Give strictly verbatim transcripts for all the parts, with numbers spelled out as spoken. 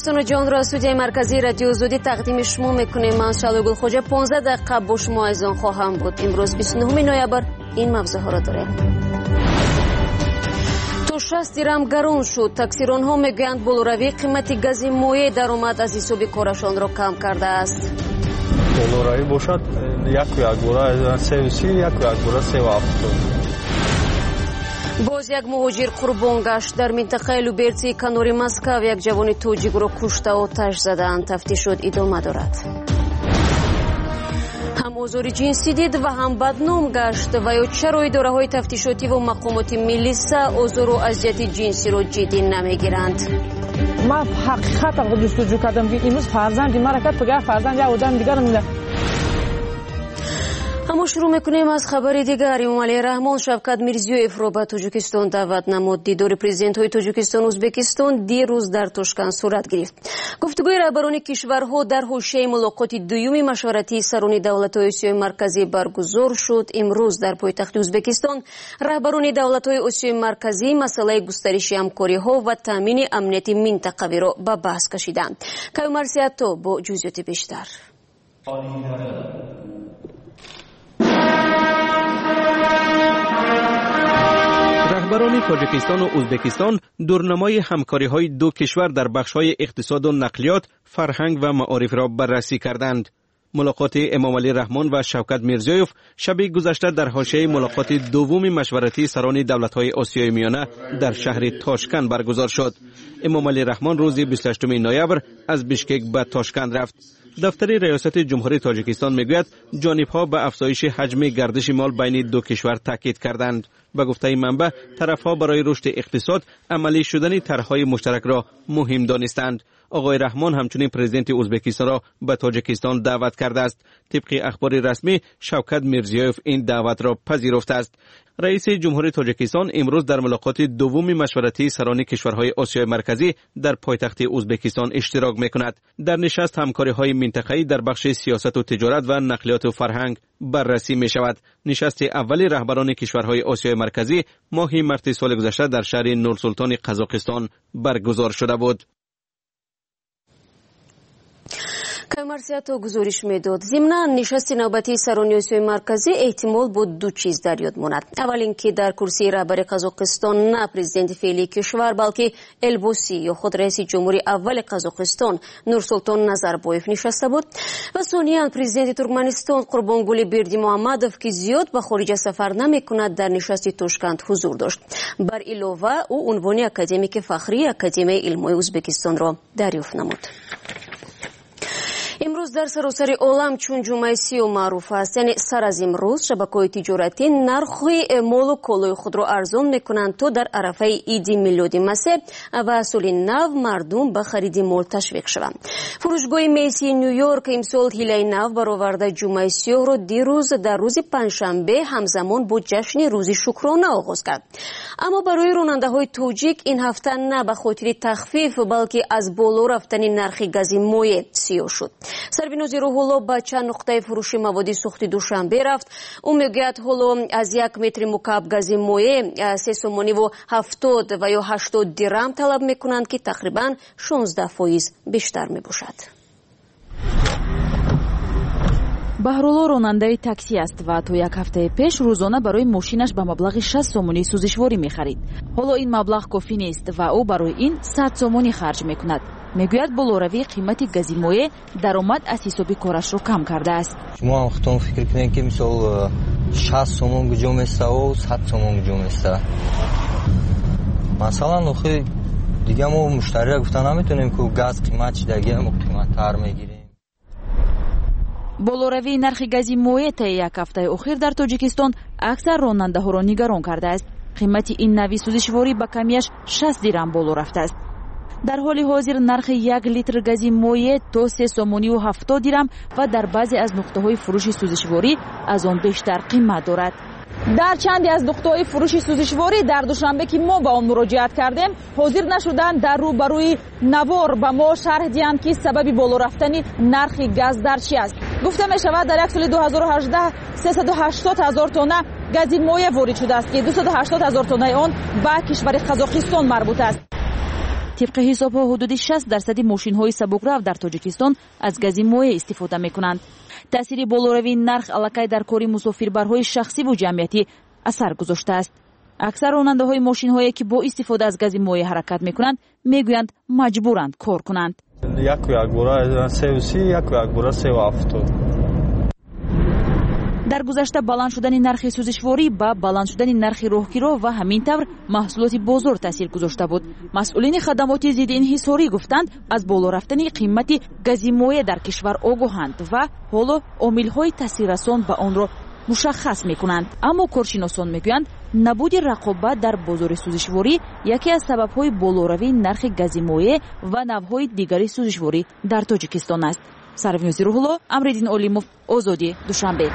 تاجیکستان جان را استودیوی مرکزی رادیو زودی تقدیم شما میکنیم. من شالو گلخوجه پانزده دقیقه با شما از آن خواهم بود. امروز بیست و نهم نوامبر این موضوع ها را داریم. تا شصت درم گران شد. تکثیران ها میگویند بالوروی قیمت گاز مایع درآمد از حساب کارشان را کم کرده است. بالوروی باشد یک و یک بوره سه و سی، یک و یک بوره سه و هفتاد. باز یک مهاجر قربان گشت. در منطقه لوبرتی کنار مسکو یک جوان توجیک را کشته و آتش زدند. تفتیشات ادامه دارد. هم آزار جنسی دید و هم بدنام گشت و یا چرا اداره‌های تفتیشاتی و مقامات ملیسا آزار و اذیت جنسی را جدی نمیگیرند؟ من حقیقت رو جستجو کردم که امروز فرزند مرا کرد پگاه فرزند یا آدم دیگر میده. اما شروع میکنیم از خبر دیگر. امامعلی رحمان شوکت میرزیویف را به تاجیکستان دعوت نمود. دیدار پرزیدنت های تاجیکستان و ازبکستان دیروز در تاشکند صورت گرفت. گفتگوی رهبران کشورها در حوزه ملاقات دوم مشورتی سران دولت‌های آسیای مرکزی برگزار شد. امروز در پایتخت ازبکستان رهبران دولت‌های آسیای مرکزی مسئله گسترش همکاری‌ها و تامین امنیت منطقوی را به بحث کشیدند. کیومرسیاتو با جزئیات بیشتر. رهبران تاجیکستان و ازبکستان دورنمای همکاری‌های دو کشور در بخش‌های اقتصاد و نقلیات، فرهنگ و معارف را بررسی کردند. ملاقات امامعلی رحمان و شوکت میرزیویف شب گذشته در حاشیه ملاقات دوم مشورتی سران دولت‌های آسیای میانه در شهر تاشکند برگزار شد. امامعلی رحمان روز بیست و هشتم نوامبر از بیشکک به تاشکند رفت. دفتر ریاست جمهوری تاجیکستان میگوید جانب‌ها به افزایش حجم گردش مال بین دو کشور تاکید کردند. به گفته منبع طرف‌ها برای رشد اقتصاد عملی شدن طرح‌های مشترک را مهم دانستند. آقای رحمان همچنین پرزیدنت ازبکستان را به تاجیکستان دعوت کرده است. طبق اخبار رسمی شوکت میرزیویف این دعوت را پذیرفته است. رئیس جمهوری تاجیکستان امروز در ملاقات دوم مشورتی سران کشورهای آسیای مرکزی در پایتخت ازبکستان اشتراک می‌کند. در نشست همکاری‌های منطقه‌ای در بخش سیاست و تجارت و نقلیات و فرهنگ بررسی می‌شود. نشست اولی رهبران کشورهای آسیای مرکزی ماه مارس سال گذشته در شهر نورسلطان قزاقستان برگزار شده بود. کیومرسیاتو گزارش میداد. ضمن نشست نوبتی سران آسیای مرکزی احتمال بود دو چیز در یاد ماند. اول اینکه در کرسی رهبر قزاقستان نه پرزیدنت فعلی کشور بلکه البوسی یا خود رئیس جمهوری اول قزاقستان نورسلطان نظربایف نشسته بود و ثانیاً پرزیدنت ترکمنستان قربانگلی بردی محمدوف که زیاد به خارج سفر نمیکند در نشست تاشکند حضور داشت. بر علاوه او عنوان اکادمیک فخری اکادمی علم‌های ازبکستان را دریافت نمود. امروز در سراسر عالم چون جمعه سیوم معروف است. یعنی سر از امروز شبکه‌های تجارتی نرخ مال و کالای خود را ارزان میکنند تا در عرفه عید میلاد مسیح و سال نو مردم به خرید مال تشویق شوند. فروشگاه میسی نیویورک امسال هیله نو برآورده جمعه سیوم را دیروز در روز پنجشنبه همزمان با جشن روز شکرانه آغاز کرد. اما برای راننده‌های توجیک این هفته نه به خاطر تخفیف بلکه از بالا رفتن نرخ گاز مایع سیاه شد. سربینازی رو حالا به چند نقطه فروش مواد سوخت دوشنبه رفت. او میگوید حالا از یک متر مکعب گاز مایع سه سومانی و هفتاد و یا هشتاد درم طلب میکنند که تقریبا شانزده فیصد بیشتر میباشد. баҳрулло ронандаи такси аст ва то як ҳафтаи пеш рӯзона барои мошинаш ба маблағи шаст сомонӣ сӯзишворӣ мехарид. ҳоло ин маблағ кофӣ нест ва ӯ барои ин сад сомонӣ харҷ мекунад. мегӯяд болоравии қимати гази моеъ даромад аз ҳисоби корашро кам кардааст. шумо ҳам худтон фикр кунед ки мисол шаст сомон гуҷо меставу сад сомон гуҷо места. масалан охи дига мо муштариро гуфта наметонем ки газ қимат чидаги мо қиматтар мегирем. болоравии нархи гази моеъ таи як ҳафтаи охир дар тоҷикистон аксар ронандаҳоро нигарон кардааст. қимати ин нави сӯзишворӣ ба камияш шаст дирам боло рафтааст. дар ҳоли ҳозир нархи як литр гази моеъ то се сомонию ҳафтод дирам ва дар баъзе аз нуқтаҳои фурӯши сӯзишворӣ аз он бештар қимат дорад. дар чанде аз нуқтаҳои фурӯши сӯзишворӣ дар душанбе ки мо ба он муроҷиат кардем ҳозир нашуданд дар рӯ ба рӯи навор ба мо шарҳ диҳанд ки сабаби боло рафтани нархи газ дар чи аст. гуфта мешавад дар як соли ду ҳазору ҳаждаҳ сесаду ҳаштод ҳазор тонна гази моеъ ворид шудааст ки дусаду ҳаштод ҳазор тоннаи он ба кишвари қазоқистон марбут аст. طبق حساب‌ها حدود شصت درصد ماشین‌های سبکرو در تاجیکستان از گاز مایع استفاده می‌کنند. تأثیر بالاروی نرخ الکی در کاری مسافربرهای شخصی و جمعیتی اثر گذاشته است. اکثر راننده‌های ماشین‌هایی که با استفاده از گاز مایع حرکت می‌کنند می‌گویند مجبورند کار کنند. یک یک بورا سه و سی، یک یک بورا سه و هفتاد. در گذشته بلند شدن نرخ سوزشواری با بلند شدن نرخ راهگیرا و همین طور محصولات بازار تاثیر گذاشته بود. مسئولین خدمات ضد انحصاری گفتند از بالا رفتن قیمت گاز مایع در کشور آگاهند و حالا عامل‌های تاثیررسان به آن را مشخص می‌کنند. اما کارشناسان می‌گویند نبود رقابت در بازار سوزشواری یکی از سبب‌های بالاروی نرخ گاز مایع و نوع‌های دیگری سوزشواری در تاجیکستان است. سرفنیوز روح‌الله، امرالدین علیموف، آزادی، دوشنبه.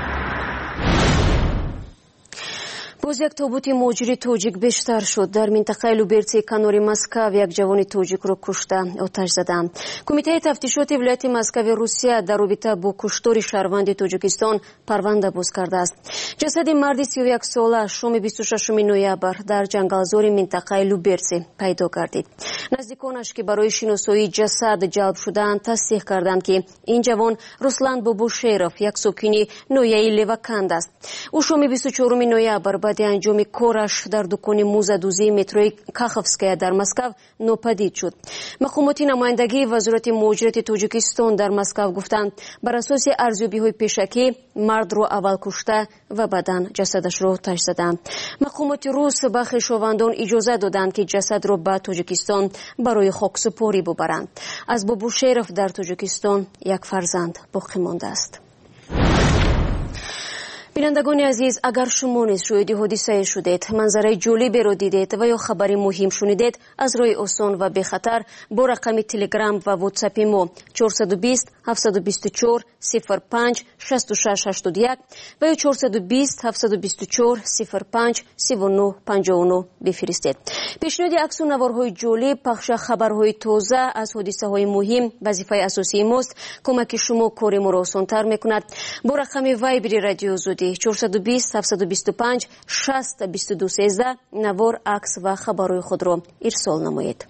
باز یک تابوت مهاجر تاجیک بیشتر شد. در منطقه لوبرتی کنار مسکو یک جوان تاجیک را کشته آتش زدند. کمیته تفتیشات ولایت مسکو روسیه در رابطه با کشتار شهروند تاجیکستان پرونده باز کرده است. جسد مرد سی و یک ساله شام بیست و ششم نوامبر در جنگلزار منطقه لوبرتی پیدا گردید. نزدیکانش که برای شناسایی جسد جلب شدند تصدیق کردند که این جوان روسلان بابوشیروف یک ساکن نویه لیوکند است. او شام بیست و چهارم نوامبر بعد انجام کارش در دکان موزدوزی متروی کاخوفسکایا در مسکو ناپدید شد. مقامات نمایندگی وزارت مهاجرت تاجیکستان در مسکو گفتند بر اساس ارزیابی‌های پیشکی مرد را اول کشته و بعداً جسدش را آتش زدند. مقامات روس به خویشاوندان اجازه دادند که جسد را به تاجیکستان برای خاکسپاری ببرند. از بابوشیروف در تاجیکستان یک فرزند باقی مانده است. بینندگان عزیز، اگر شما نیز شاهد حادثه شدید، منظره جالبی را دیدید و یا خبری مهم شنیدید، از راه آسان و بی خطر با رقم تلگرام و واتساپ ما چهارصد و بیست هفتصد و بیست و چهار صفر پنج شصت و شش هشتاد و یک و یا چهارصد و بیست هفتصد و بیست و چهار صفر پنج سی و نه پنجاه و نه بفرستید. پیشنهاد عکس و نوارهای جالب، پخش خبرهای تازه از حادثه‌های مهم وظیفه اساسی ماست. کمک شما کار ما را آسان‌تر می‌کند. با رقم وایبر رادیو آزادی چهارصد و بیست هفتصد و بیست و پنج شصت بیست و دو سیزده نوار، عکس و خبرهای خود را ارسال نمایید.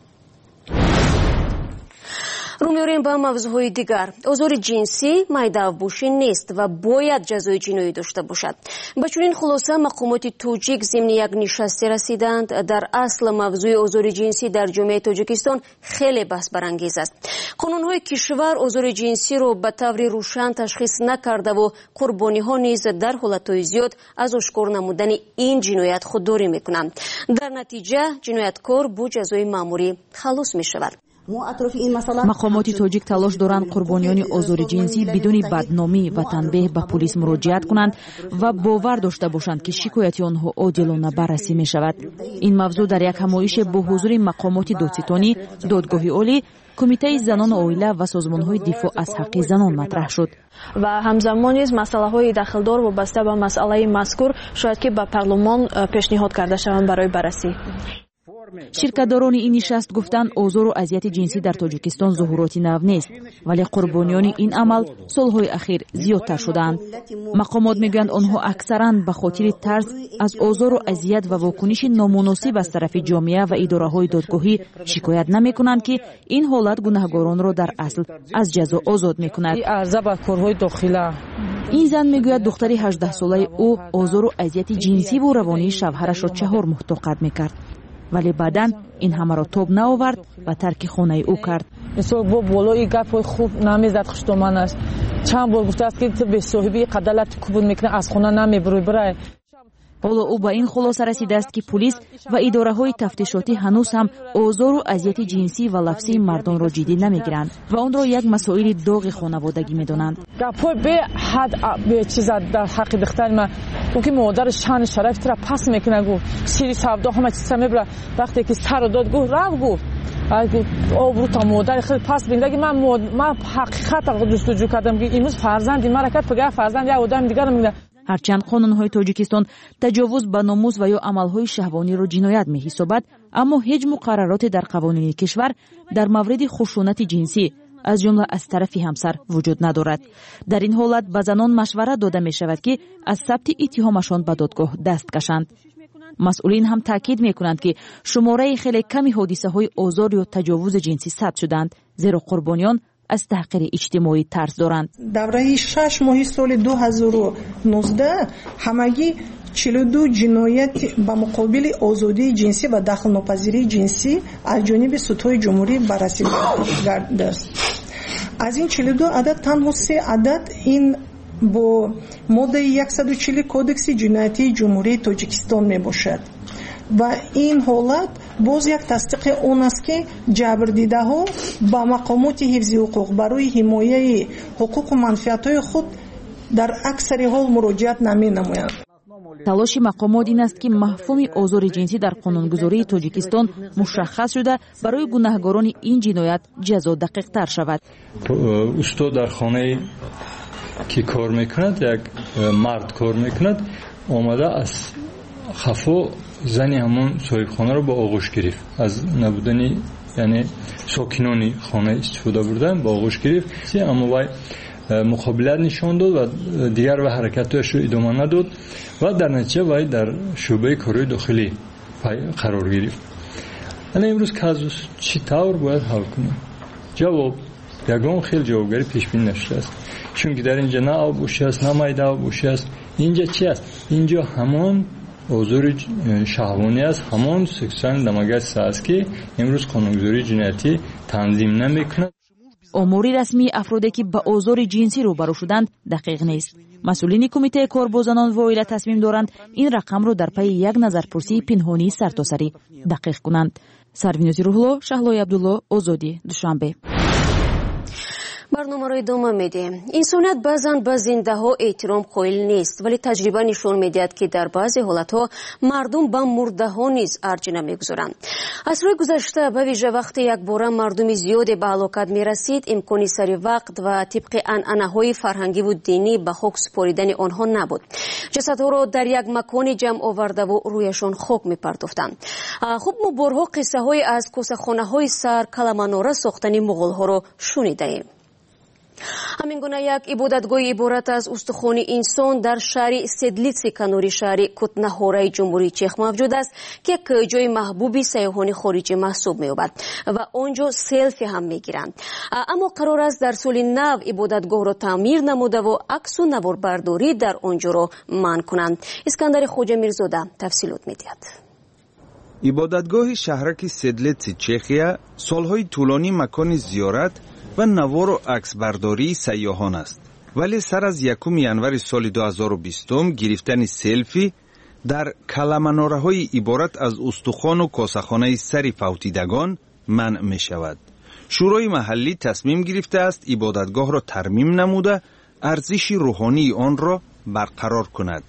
رو می‌آوریم به موضوعهای دیگر. آزار جنسی میده‌افروشی نیست و باید جزای جنایی داشته باشد. با چنین خلاصه مقامات تاجیک ضمن یک نشستی رسیدند. در اصل موضوع آزار جنسی در جامعه تاجیکستان خیلی بحث برانگیز است. قانون‌های کشور آزار جنسی را به طور روشن تشخیص نکرده و قربانی‌ها نیز در حالت‌های زیاد از آشکار نمودن این جنایت خودداری می‌کنند. در نتیجه جنایتکار با جزای مأموری خلاص می‌شود. مقامات تاجیک تلاش دارند قربانیان آزار جنسی بدون بدنامی و تنبیه به پلیس مراجعت کنند و باور داشته باشند که شکایت آنها عادلانه بررسی می شود. این موضوع در یک همایش با حضور مقامات دادستانی، دادگاه عالی، کمیته زنان عائله و سازمان‌های دفاع از حق زنان مطرح شد. و همزمان نیز مسئله‌های داخلدار وابسته به مسئله مذکور شاید که به پارلمان پیشنهاد کرده شوند برای بررسی. شرکت‌داران این نشست گفتند آزار و اذیت جنسی در تاجیکستان ظهوراتی نو نیست، ولی قربانیان این عمل سالهای اخیر زیادتر شدند. مقامات میگویند آنها اکثراً به خاطر ترس از آزار و اذیت و واکنش نامناسب از طرف جامعه و اداره‌های دادگاهی شکایت نمی‌کنند که این حالت گناهکاران را در اصل از جزا آزاد می‌کند. این زن میگوید دختری هجده ساله او آزار و اذیت جنسی و روانی شوهرش را چهار ماه طاقت می‌کرد، ولی بعداً این همه را تاب نآورد و ترک خانه او کرد. مثلا با بالای گپ خوب نمیزد خشتمان است. چند بار گفته است که تو به صاحبی قدالت کبود میکنه از خانه نمیبری برای. حالا او به این خلاصه رسیده است که پلیس و اداره‌های تفتیشاتی هنوز هم آزار و اذیت جنسی و لفظی مردان را جدی نمیگیرند و آن را یک مسائل داغ خانوادگی میدانند. گپ‌های به حد به چیز در حق دختر ما او که مادر شان شرف را پس میکنه گو سری سودا همه چیز میبره وقتی که سر داد گو راه گو آبرو تا مادر خیلی پس بینده که من من حقیقت را جستجو کردم که امروز فرزند من را پگاه فرزند یا آدم دیگر میگه. هرچند قانون‌های تاجیکستان تجاوز به ناموس و یا عمل‌های شهوانی را جنایت می‌حسابد، اما هیچ مقررات در قوانین کشور در مورد خشونت جنسی از جمله از طرف همسر وجود ندارد. در این حالت به زنان مشورت داده می‌شود که از ثبت اتهامشان به دادگاه دست کشند. مسئولین هم تاکید میکنند که شماره خیلی کمی حادثه های آزار یا تجاوز جنسی ثبت شدند، زیرا قربانیان از تحقیر اجتماعی ترس دارند. دوره شش ماه سال دو هزار و نوزده همگی چهل و دو جنایت به مقابل آزادی جنسی و دخل ناپذیری جنسی از جانب سطوح جمهوری بررسی گردیده است. از این چهل و دو عدد تنها سه عدد این با ماده صد و چهل کودکس جنایتی جمهوری تاجیکستان می باشد و این حالت باز یک تصدیق اون است که جبردیده ها با مقامات حفظ حقوق برای حمایت حقوق و منفعت های خود در اکثر حال مراجعت نمی نمایند. تلاش مقامات این است که مفهوم آزار جنسی در قانونگذاری تاجیکستان مشخص شده برای گناهکاران این جنایت جزا دقیق تر شود. استاد در خانه که کار میکند، یک مرد کار میکند، آمده از خفا زنی همون صاحب خانه رو با آغوش گرفت. از نبودن یعنی ساکنان خانه استفاده بردن با آغوش گرفت، اما وای مقابلت نشان داد و دیگر و حرکتش رو ادامه نداد و در نتیجه وای در شعبه کارهای داخلی قرار گرفت. انا امروز کازوس چی طور باید حل کنیم؟ جواب یگان خیلی جوابگری پیش بینی نشده است، چون که در اینجا نه آبوشی است نه مایده آبوشی است. اینجا چی است؟ اینجا همان آزار شهوانی است، همان سکسوال دماغت است که امروز قانونگذاری جنایتی تنظیم نمیکند. آماری رسمی افرادی که به آزار جنسی روبرو شدند دقیق نیست. مسئولین کمیته کاربازان و عائله تصمیم دارند این رقم رو در پی یک نظرپرسی پنهانی سرتاسری دقیق کنند. سروینوزی روحلو، شهلای عبدالله، آزادی، دوشنبه. برنامه را ادامه میدیم. انسانیت بعضاً به زنده ها احترام قائل نیست، ولی تجربه نشون میدهد که در بعضی حالت ها مردم به مرده ها نیز ارجی نمیگذارند. از روی گذشته به ویژه وقتی یک باره مردم زیادی به هلاکت میرسید، امکانی سر وقت و طبق عنعنه های فرهنگی و دینی به خاک سپاریدن آنها نبود. جسدها را در یک مکان جمع آورده و رویشان خاک میپرداختند. خب ما بارها قصه های از کوسه‌خانه های سر کلمانوره ساختن مغول ها را شنیده ایم. همین گونه یک عبادتگاه عبارت از استخوان انسان در شهر سدلیتسی کناری شهر کتنهوره جمهوری چخ موجود است که یک جای محبوبی سیاحان خارجی محسوب می‌یابد و آنجا سلفی هم میگیرند. اما قرار است در سال نو عبادتگاه را تعمیر نموده و عکس و نواربرداری در آنجا را منع کنند. اسکندر خوجه میرزاده تفصیلات میدهد. عبادتگاه شهرک سدلیتسی چخیا سالهای طولانی مکان زیارت و نوار و عکس برداری سیاحان است، ولی سر از یکم ینور سال دو هزار و بیست گرفتن سلفی در کلمانوره های عبارت از استخوان و کاسه‌خانه سری فوتیدگان منع می شود. شورای محلی تصمیم گرفته است عبادتگاه را ترمیم نموده ارزش روحانی آن را برقرار کند.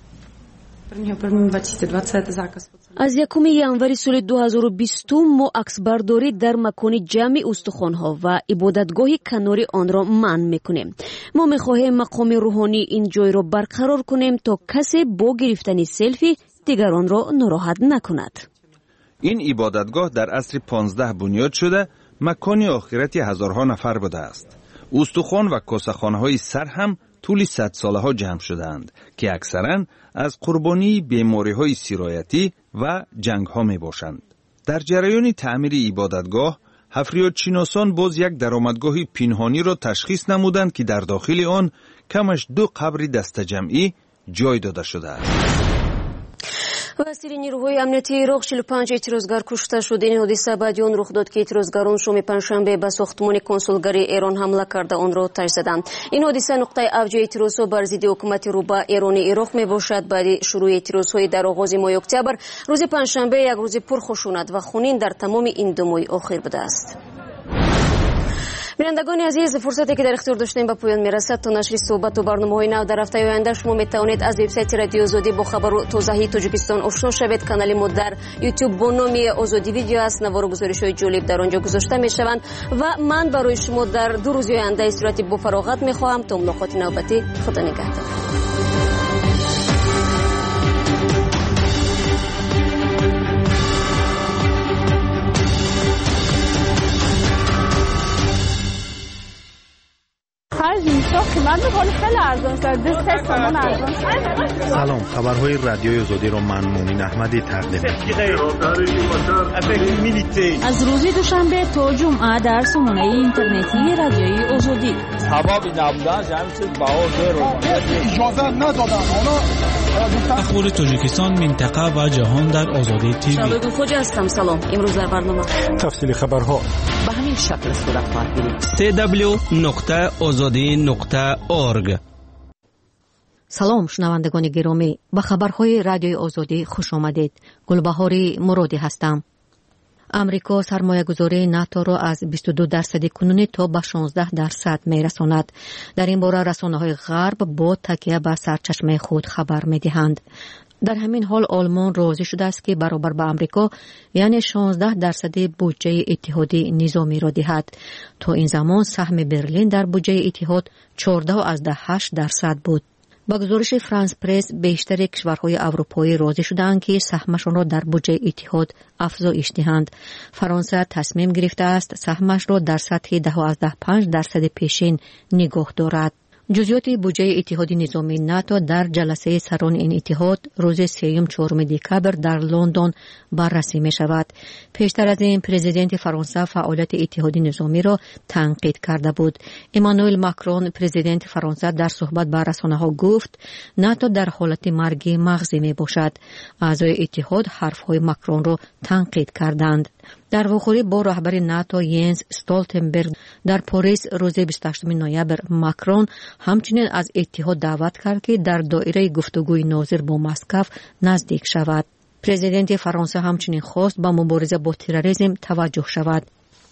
از یکم ینور سال دو هزار و بیست ما عکسبرداری در مکان جمع استخوان‌ها و عبادتگاه کناری آن را منع می‌کنیم. ما می‌خواهیم مقام روحانی این جای را برقرار کنیم تا کسی با گرفتن سلفی دیگران را ناراحت نکند. این عبادتگاه در عصر پانزده بنیاد شده مکان آخرتی هزارها نفر بوده است. استخوان و کاسه‌خانه‌های سر هم طول صد ساله ها جمع شدند که اکثراً از قربانی بیماری های سرایتی و جنگ ها می باشند. در جریان تعمیر عبادتگاه حفریات شناسان باز یک درآمدگاه پنهانی را تشخیص نمودند که در داخل آن کمش دو قبر دسته جمعی جای داده شده است. وزیر نیروهای امنیتی عراق چهل و پنج اعتراضگر کشته شد. این حادثه بعد آن رخ داد که اعتراضگران شام پنجشنبه به ساختمان کنسولگری ایران حمله کرده آن را آتش زدند. این حادثه نقطه اوج اعتراضها بر ضد حکومت روبه ایرانی عراق میباشد. بعد شروع اعتراضهای در آغاز ماه اکتبر، روز پنجشنبه یک روز پرخشونت و خونین در تمام این دو ماه اخیر بوده است. بینندگان عزیز، فرصتی که در اختیار داشتیم به پایان میرسد. تا نشر صحبت و برنامه‌های نو در هفته آینده شما میتوانید از وبسایت رادیو آزادی با خبر و تازه‌های تاجیکستان آشنا شوید. کانال ما در یوتیوب با نام آزادی ویدیو است. نوار و گزارش‌های جالب در آنجا گذاشته میشوند و من برای شما در دو روز آینده صورتی با فراغت میخواهم. تا ملاقات نوبتی، خدا نگهدار. هر انسان اینا قیمت میکنه خیلی ارزان شده. سه تومن ارزان شده. سلام، خبرهای رادیوی آزادی رو من مؤمن احمدی تقدیم می‌کنم. از روز دوشنبه تا جمعه در سامانه اینترنتی رادیوی آزادی. هوا بی نبودن همین چیز باور رو اجازه ندادن. اخبار تاجیکستان، منطقه و جهان در آزادی تیوی. شبکه خوج هستم. سلام. امروز در برنامه تفصیل خبرها به همین شکل صورت خواهد گرفت. سی دبلیو نقطه آزادی نقطه اورگ. سلام شنوندگان گرامی، به خبرهای رادیوی آزادی خوش آمدید. گلبهاری مرادی هستم. امریکا سرمایه‌گذاری ناتو را از بیست و دو درصد کنونی تا به شانزده درصد می‌رساند. در این باره رسانه‌های غرب با تکیه به سرچشمه خود خبر می‌دهند. در همین حال آلمان راضی شده است که برابر به امریکا یعنی شانزده درصد بودجه اتحادی نظامی را دهد. تا این زمان سهم برلین در بودجه اتحاد چهارده و هشت درصد بود. با گزارش فرانس پرس بیشتر کشورهای اروپایی راضی شدند که سهمشان را در بودجه اتحاد افزایش دهند. فرانسه تصمیم گرفته است سهمش را در سطح ده و پنج درصد پیشین نگاه دارد. جزئیات بودجه اتحاد نظامی ناتو در جلسه سران این اتحاد روز سوم چهارم دکبر در لندن بررسی می شود. پیشتر از این پرزیدنت فرانسه فعالیت اتحاد نظامی را تنقید کرده بود. امانوئل ماکرون پرزیدنت فرانسه در صحبت با رسانه‌ها گفت ناتو در حالت مرگ مغزی می باشد. اعضای اتحاد حرف‌های ماکرون را تنقید کردند. در واخوری با رهبر ناتو ینس استولتنبرگ در پاریس روز بیست و هشتم نوامبر ماکرون همچنین از اتحاد دعوت کرد که در دایره گفتگوی ناظر با مسکو نزدیک شود. پرزیدنت فرانسه همچنین خواست با مبارزه با تروریسم توجه شود.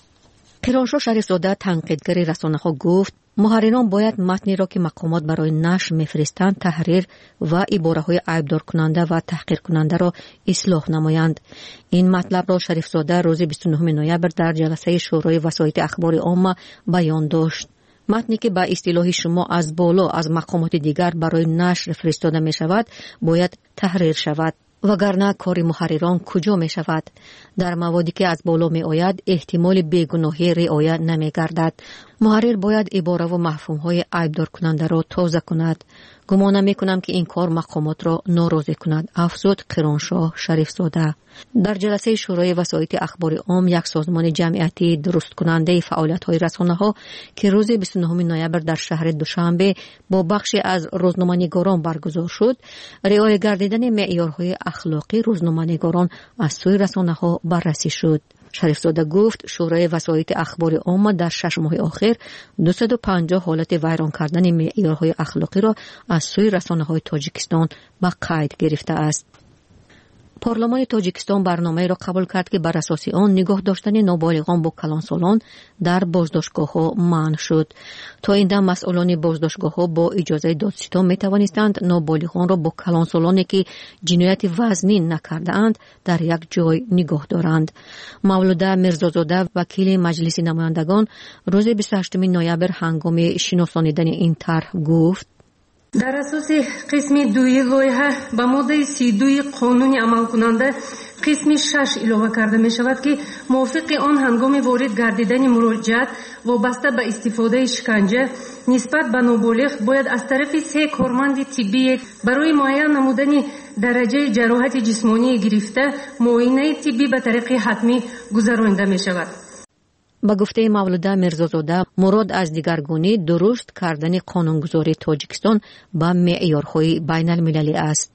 قیرانشاه شریفزاده تنقیدگر رسانه‌ها گفت محرران باید متنی را که مقامات برای نشر می‌فرستند تحریر و عباره‌های عیبدار کننده و تحقیر کننده را اصلاح نمایند. این مطلب را شریفزاده روز بیست و نهم نوامبر در جلسه شورای وسایط اخبار عامه بیان داشت. متنی که به اصطلاح شما از بالا از مقامات دیگر برای نشر فرستاده می شود باید تحریر شود. وگرنه کار محرران کجا می شود؟ در موادی که از بالا می آید احتمال بیگناهی رعایت نمی گردد. محرر باید عباره و مفهوم‌های عیبدار کننده را تازه کند. گمان می کنم که این کار مقامات را ناراضی کند، افزود قیرانشاه شریفزاده. در جلسه شورای وسایط اخبار عام، یک سازمان جمعیتی درست کننده فعالیت‌های رسانه‌ها که روز بیست و نهم نوامبر در شهر دوشنبه با بخشی از روزنامه‌نگاران برگزار شد، رعایت گردیدن معیارهای اخلاقی روزنامه‌نگاران از سوی رسانه‌ها بررسی شد. شریفزاده گفت شورای وسایط اخبار عامه در شش ماه اخیر دویست و پنجاه حالت ویران کردن معیارهای اخلاقی را از سوی رسانه‌های تاجیکستان به قید گرفته است. پارلمان تاجیکستان برنامه را قبول کرد که بر اساس آن نگاه داشتن نابالغان با کلانسالان در بازداشتگاه‌ها منع شد. تا این دم مسئولان بازداشتگاه‌ها با اجازه دادستان می توانستند نابالغان را با کلانسالانی که جنایت وزنی نکرده‌اند در یک جای نگاه دارند. مولوده میرزازاده وکیل مجلس نمایندگان روز بیست و هشتم نوامبر هنگام شناسانیدن این طرح گفت در اساس قسم دوی لایحه به ماده سی و دو قانون عمل کننده قسم شش اضافه کرده می شود که موافق آن هنگام وارد گردیدن مراجعت وابسته به استفاده شکنجه نسبت به نابالغ باید از طرف سه کارمند طبی برای معاینه نمودن درجه جراحت جسمانی گرفته معاینه طبی به طریق حتمی گذرانده می شود. با گفته مولوده میرزازاده مراد از دیگرگونی درست کردن قانونگذاری تاجیکستان با معیارهای بین المللی است.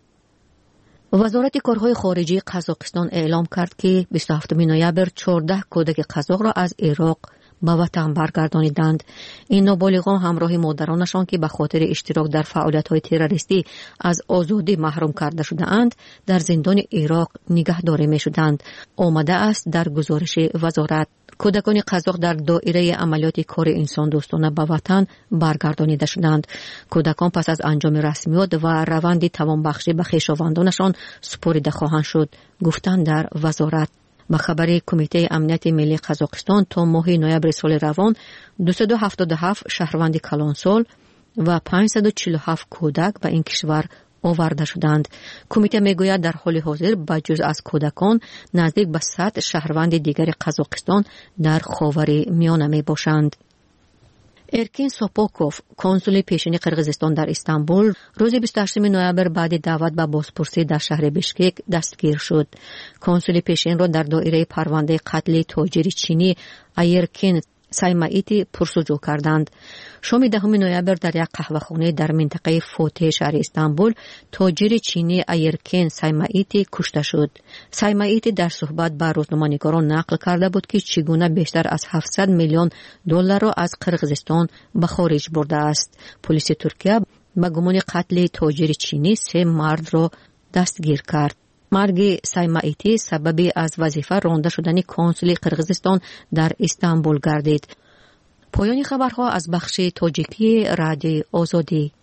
وزارت کارهای خارجی قزاقستان اعلام کرد که بیست و هفتم نوامبر چهارده کودک قزاق را از عراق به وطن برگردانیدند. این نابالغان همراه مادرانشان که به خاطر اشتراک در فعالیت‌های تروریستی از آزادی محروم کرده شده‌اند در زندان عراق نگهداری می‌شدند. آمده است در گزارش وزارت کودکان قزاق در دایره عملیات کار انسان دوستانه به وطن برگردانیده شدند. کودکان پس از انجام رسمیات و روند توانبخشی به خویشاوندانشان سپرده خواهند شد، گفتند در وزارت. با خبر کمیته امنیت ملی قزاقستان تا ماه نوامبر سال روان دویست و هفتاد و هفت شهروند کلانسال و پانصد و چهل و هفت کودک به این کشور آورده شدند. کمیته میگوید در حال حاضر با جز از کودکان نزدیک به صد شهروند دیگر قزاقستان در خاور میانه می باشند. ارکین سوپوکوف کنسول پیشین قرقیزستان در استانبول روز بیست و هشتم نوامبر بعد دعوت به بازپرسی در شهر بشکک دستگیر شد. کنسول پیشین را در دایره پرونده قتل تاجر چینی ایرکین سایمایتی پرسجو کردند. شام دهم نوامبر در یک قهوه‌خانه در منطقه فوته شهر استانبول تاجر چینی ایرکین سایمایتی کشته شد. سایمایتی در صحبت با روزنامه‌نگاران نقل کرده بود که چگونه بیشتر از هفتصد میلیون دلار را از قرقیزستان به خارج برده است. پلیس ترکیه با گمان قتل تاجر چینی سه مرد را دستگیر کرد. مرگ سایمایتی سبب از وظیفه رانده شدن کنسول قرقیزستان در استانبول گردید. پایان خبرها از بخش تاجیکی رادیوی آزادی.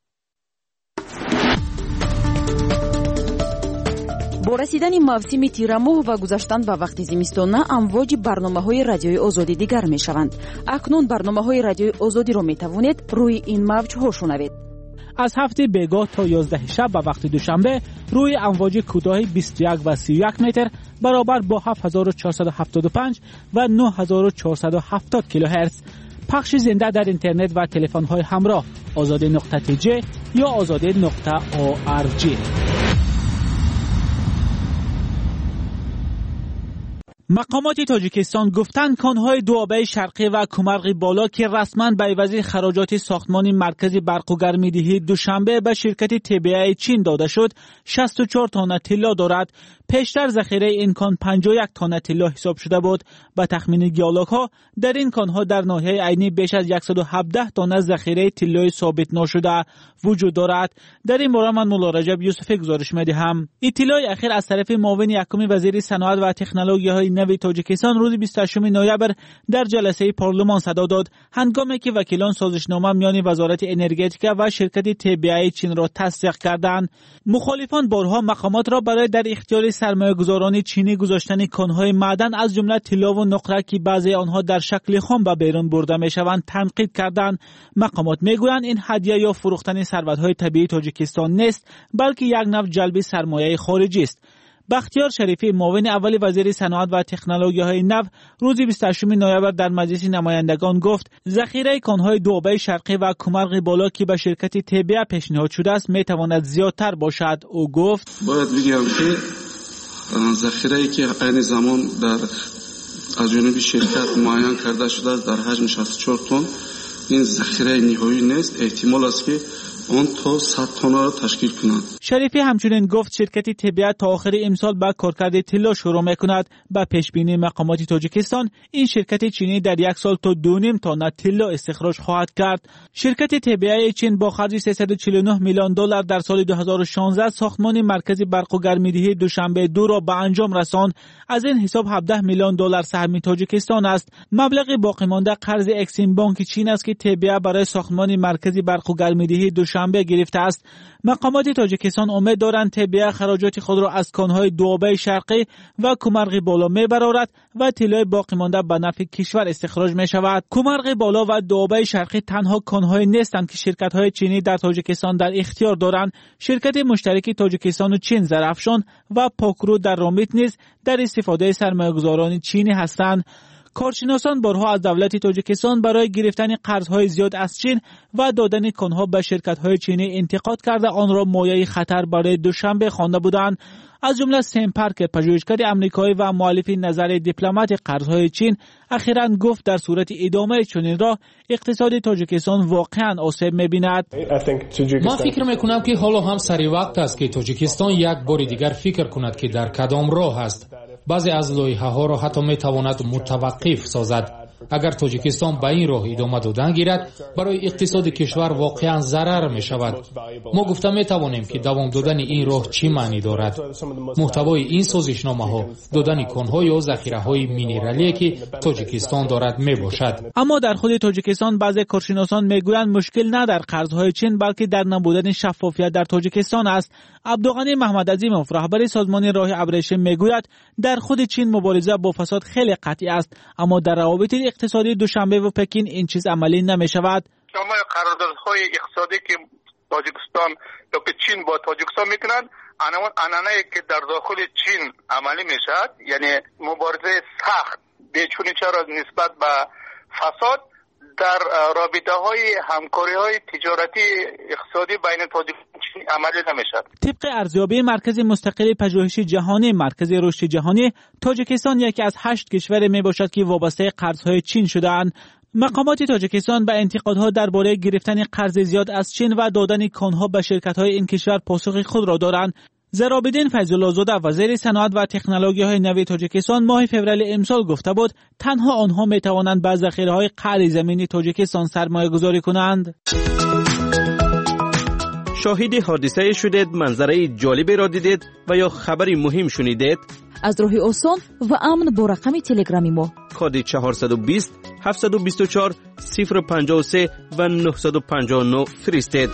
با رسیدن موسم تیرماه و گذشتن به وقت زمستانه امواج برنامه‌های رادیوی آزادی دیگر می‌شوند. اکنون برنامه‌های رادیوی آزادی را می‌توانید روی این موج‌ها شنوید. از هفته بیگاه تا یازده شب به وقت دوشنبه روی امواج کوتاه بیست و یک و سی و یک متر برابر با هفت هزار و چهارصد و هفتاد و پنج و نه هزار و چهارصد و هفتاد کیلوهرتز پخش زنده در اینترنت و تلفن‌های همراه آزادی نقطه تی جی یا آزادی نقطه او آر جی. مقامات تاجیکستان گفتند کانهای دوآبه شرقی و کمرغ بالا که رسما به عوض خراجات ساختمان مرکزی برق و گرمایدهی دوشنبه به شرکت تی بی ای چین داده شد شصت و چهار تانه طلا دارد. پیشتر ذخیره این کان پنجاه و یک تانه طلا حساب شده بود. به تخمین گیولوگ‌ها در این کانها در ناحیه عینی بیش از صد و هفده تانه ذخیره طلای ثابت نشده وجود دارد. در این باره من مولا رجب یوسفی گزارش می‌دهم. اطلاع اخیر از طرف معاون یکم وزیر صنعت و تکنولوژی‌های نو تاجیکستان روز بیست و هشتم نوامبر در جلسه پارلمان صدا داد هنگامی که وکیلان سازشنامه میان وزارت انرژتیک و شرکت تی بی ای چین را تصدیق کردند. مخالفان بارها مقامات را برای در اختیار سرمایه‌گذاران چینی گذاشتن کانهای معدن از جمله طلا و نقره که بعضی آنها در شکل خام به بیرون برده میشوند تنقید کردند. مقامات میگویند این هدیه یا فروختن ثروت‌های طبیعی تاجیکستان نیست بلکه یک نوع جلب سرمایه خارجی است. بختیار شریفی معاون اول وزیر صنعت و تکنولوژی‌های نو روز بیست و هشتم نوامبر در مجلس نمایندگان گفت ذخیره کانهای دوآبه شرقی و کمرغ بالا که به شرکت تی بی ای پیشنهاد شده است میتواند زیادتر باشد. او گفت باید بگم که ذخیره‌ای که عین زمان در از جانب شرکت معین کرده شده است در حجم شصت و چهار تن این ذخیره نهایی نیست. احتمال است که اون تا صد تن را تشکیل کند. شریفی همچنین گفت شرکت تی بی ای تا آخر امسال با کارکرد طلا شروع میکند. با پیشبینی مقامات تاجیکستان این شرکت چینی در یک سال تا دو نیم تن طلا استخراج خواهد کرد. شرکت تی بی ای چین با خرج سیصد و چهل و نه میلیون دلار در سال دو هزار و شانزده ساختمان مرکزی برق و گرمایدهی دوشنبه دو را به انجام رساند. از این حساب هفده میلیون دلار سهم تاجیکستان است. مبلغ باقی مانده قرض اکسیم بانک چین است که تی بی ای برای ساختمان مرکزی برق و گرمایدهی دوشنبه گرفته است. مقامات تاجیکستان امید دارند تی بی ای خراجات خود را از کانهای دوآبه شرقی و کمرغ بالا میبرارد و طلای باقی مانده به نفع کشور استخراج می شود. کمرغ بالا و دوآبه شرقی تنها کانهای نیستند که شرکت‌های چینی در تاجیکستان در اختیار دارند. شرکت مشترک تاجیکستان و چین زرافشان و پاکرو در رامیت نیز در استفاده سرمایه‌گذاران چینی هستند. کارشناسان بارها از دولت تاجیکستان برای گرفتن قرضهای زیاد از چین و دادن کانها به شرکت‌های چینی انتقاد کرده آن را مایه خطر برای دوشنبه خوانده بودند. از جمله سیم پارک پژوهشگر آمریکایی و مؤلف نظر دیپلمات قرضهای چین اخیراً گفت در صورت ادامه چنین را اقتصاد تاجیکستان واقعاً آسیب می‌بیند. من فکر می‌کنم که حالا هم سری وقت است که تاجیکستان یک بار دیگر فکر کند که در کدام راه است. بعضی از لایحه‌ها را حتی می‌تواند متوقف سازد. اگر تاجیکستان به این راه ادامه دادن گیرد برای اقتصاد کشور واقعا ضرر می شود. ما گفته می توانیم که دوام دادن این راه چی معنی دارد. محتوای این سازشنامه ها دادن کانها یا ذخیره های مینرالی که تاجیکستان دارد می باشد. اما در خود تاجیکستان بعضی کارشناسان می گویند مشکل نه در قرضهای چین بلکه در نبودن شفافیت در تاجیکستان است. عبدالغنی محمد عظیموف رهبر سازمان راه ابریشم میگوید در خود چین مبارزه با فساد خیلی قطعی است اما در روابط اقتصادی دوشنبه و پکین این چیز عملی نمی شود. شما قراردادهای اقتصادی که تاجیکستان یا که چین با تاجیکستان میکنند آنانه که در داخل چین عملی می شود یعنی مبارزه سخت بیچونی چرا نسبت به فساد در رابطه های همکاری های تجارتی اقتصادی بین تاجیکستان چین عملی نمیشد. طبق ارزیابی مرکز مستقل پژوهش جهانی مرکز رشد جهانی، تاجیکستان یکی از هشت کشور می باشد که وابسته قرضهای چین شده‌اند. مقامات تاجیکستان به انتقادها درباره گرفتن قرض زیاد از چین و دادن کانها به شرکت‌های این کشور پاسخ خود را دارند. زرابدین فیض‌الله زاده وزیر صنعت و تکنولوژی‌های نوین تاجیکستان ماه فوریه امسال گفته بود تنها آنها می‌توانند به ذخیره‌های قعر زمینی تاجیکستان سرمایه‌گذاری کنند. شاهد حادثه شدید، منظره جالبی را دیدید و یا خبری مهم شنیدید؟ از راهی آسان و امن با رقم تلگرامی ما کد چهارصد و بیست هفتصد و بیست و چهار صفر پنجاه و سه و نهصد و پنجاه و نه فرستید.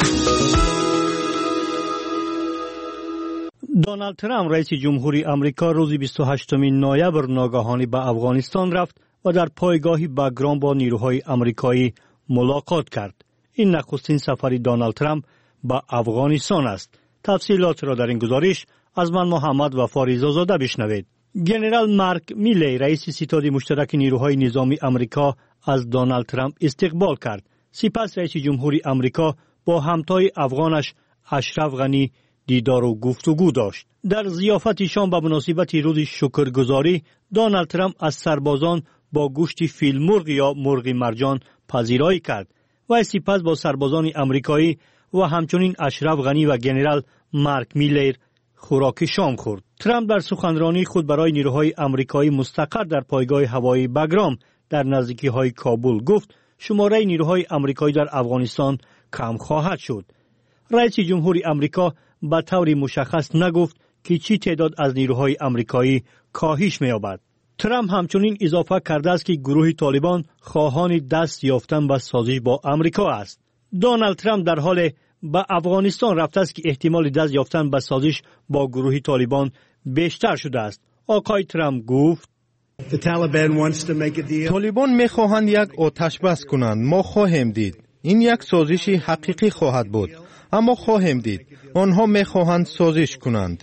دونالد ترامپ رئیس جمهوری آمریکا روز بیست و هشتم نوامبر ناگهانی به افغانستان رفت و در پایگاهی بگرام با نیروهای آمریکایی ملاقات کرد. این نخستین سفری دونالد ترامپ به افغانستان است. تفصیلات را در این گزارش از من محمد وفا رضازاده بشنوید. ژنرال مارک میلی رئیس ستاد مشترک نیروهای نظامی آمریکا از دونالد ترامپ استقبال کرد. سپس رئیس جمهوری آمریکا با همتای افغانش اشرف غنی دیدار و گفتگو داشت. در ضیافت شام به مناسبت روز شکرگزاری، دونالد ترامپ از سربازان با گوشت فیل مرغ یا مرغ مرجان پذیرایی کرد و سپس با سربازان آمریکایی و همچنین اشرف غنی و ژنرال مارک میلر خوراک شام خورد. ترامپ در سخنرانی خود برای نیروهای آمریکایی مستقر در پایگاه هوایی بگرام در نزدیکی‌های کابل گفت شماره نیروهای آمریکایی در افغانستان کم خواهد شد. رئیس جمهوری آمریکا به طور مشخص نگفت که چی تعداد از نیروهای آمریکایی کاهش می‌یابد. ترامپ همچنین اضافه کرده است که گروه طالبان خواهان دست یافتن به سازش با آمریکا است. دونالد ترامپ در حال به افغانستان رفته است که احتمال دست یافتن به سازش با گروه طالبان بیشتر شده است. آقای ترامپ گفت طالبان می‌خواهند یک آتش بس کنند. ما خواهیم دید. این یک سازش حقیقی خواهد بود. اما خواهیم دید. آنها می‌خواهند سازش کنند.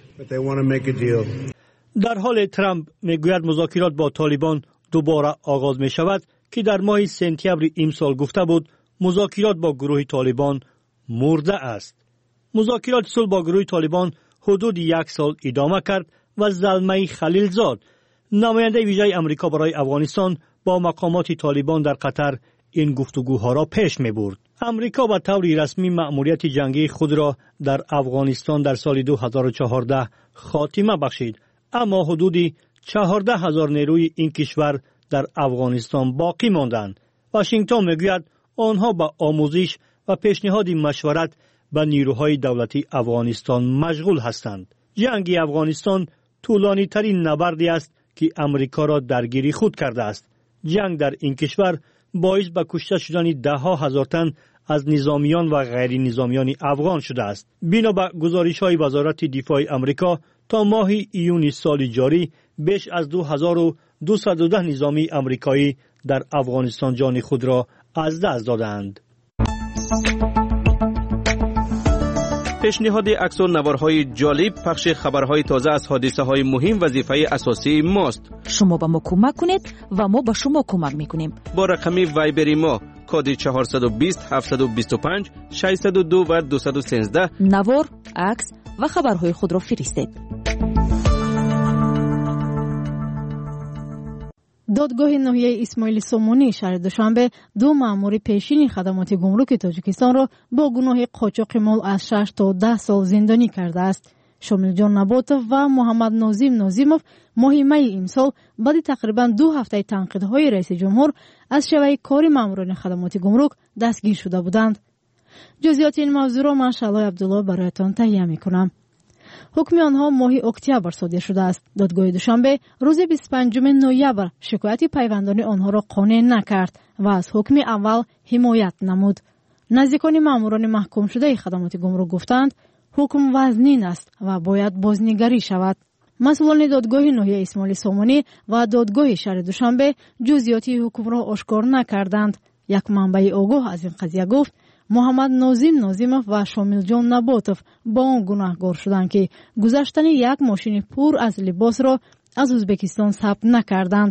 در حال ترامپ میگوید مذاکرات با طالبان دوباره آغاز می شود که در ماه سپتامبر امسال گفته بود مذاکرات با گروه طالبان مرده است. مذاکرات صلح با گروه طالبان حدود یک سال ادامه کرد و زلمه خلیلزاد نماینده ویژه آمریکا برای افغانستان با مقامات طالبان در قطر این گفتگوها را پیش می برد. آمریکا به طور رسمی مأموریت جنگی خود را در افغانستان در سال دو هزار و چهارده خاتمه بخشید، اما حدود چهارده هزار نیروی این کشور در افغانستان باقی ماندند. واشنگتن میگوید آنها با آموزش و پیشنهاد مشورت به نیروهای دولتی افغانستان مشغول هستند. جنگ افغانستان طولانی ترین نبردی است که آمریکا را درگیری خود کرده است. جنگ در این کشور باعث به کشته شدن ده ها هزار تن از نظامیان و غیر نظامیان افغان شده است. بنا به گزارش های وزارت دفاع آمریکا تا ماه ایون سال جاری بیش از دو هزار و دویست و ده نظامی آمریکایی در افغانستان جان خود را از دست دادند. پیشنهاد عکس و نوارهای جالب، پخش خبرهای تازه از حادثه های مهم وظیفه اساسی ماست. شما به ما کمک کنید و ما به شما کمک میکنیم. با رقم وایبری ما کد چهارصد و بیست هفتصد و بیست و پنج ششصد و دو و دویست و سیزده نوار، عکس و خبرهای خود را فرستید. دادگاه ناحیه اسماعیل سومونی شهر دوشنبه دو مأمور پیشین خدمات گمرک تاجیکستان را با گناه قاچاق مال از شش تا ده سال زندانی کرده است. شامل جان نباتов و محمد ناظم ناظیمov ماه می امسال بعد تقریبا دو هفته تنقیدهای رئیس جمهور از شیوه کار مأموران خدمات گمرک دستگیر شده بودند. جزئیات این موضوع را من شعله عبدالله برایتان تهیه می‌کنم. حکم آنها ماه اکتبر صادر شده است. دادگاه دوشنبه روز بیست و پنجم نوامبر شکایت پیوندان آنها را قانع نکرد و از حکم اول حمایت نمود. نزدیکان ماموران محکوم شده خدمات گمرک گفتند حکم وزنین است و باید بازنگری شود. مسئولان دادگاه ناحیه اسماعیل سومونی و دادگاه شهر دوشنبه جزئیات حکم را آشکار نکردند. یک منبع آگاه از این قضیه گفت محمد ناظم ناظیمov و شامل جان نباتov با آن گناهکار شدند که گذاشتن یک ماشین پر از لباس را از ازبکستان ثبت نکردند.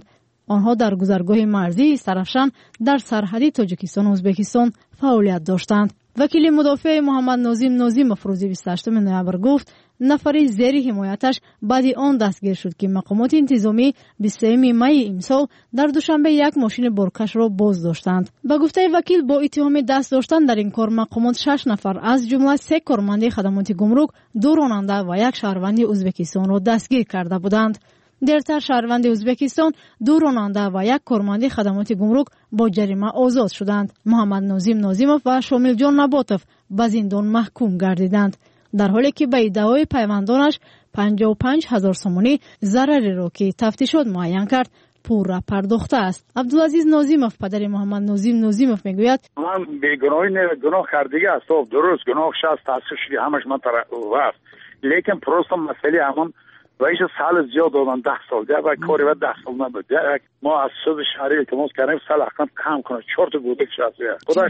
آنها در گذرگاه مرزی سرافشان در سرحدی تاجیکستان و ازبکستان فعالیت داشتند. وکیل مدافع محمد ناظم ناظموف روز بیست و هشتم نوامبر گفت نفری زیر حمایتش بعد آن دستگیر شد که مقامات انتظامی بیست و سوم می امسال در دوشنبه یک ماشین بارکش را باز داشتند. با گفته وکیل با اتهام دست داشتن در این کار مقامات شش نفر از جمله سه کارمند خدمات گمرک، دو راننده و یک شهروند ازبکستان را دستگیر کرده بودند. دیرتر شهروند ازبکستان، دو راننده و یک کارمند خدمات گمرک با جریمه آزاد شدند. محمد ناظم ناظموف و شامل جان نباتوف به زندان محکوم گردیدند، در حالی که به ادعای پیوندانش پنجاه و پنج هزار سومانی ضرری را که تفتیشات معین کرد پورا پرداخته است. عبدالعزیز ناظموف پدر محمد ناظم ناظموف میگوید من بیگناهی نه، گناه کردگی است. درست گناه شاست تاسیس شدی همش من طرف است، لیکن پروستم مسئله همون وایش سال زیاد دادن ده سال دیگه و کاری و ده سال نبود. ما از سود شهری التماس کردیم سال اقام کم کنه چهار تا گودک شده خودش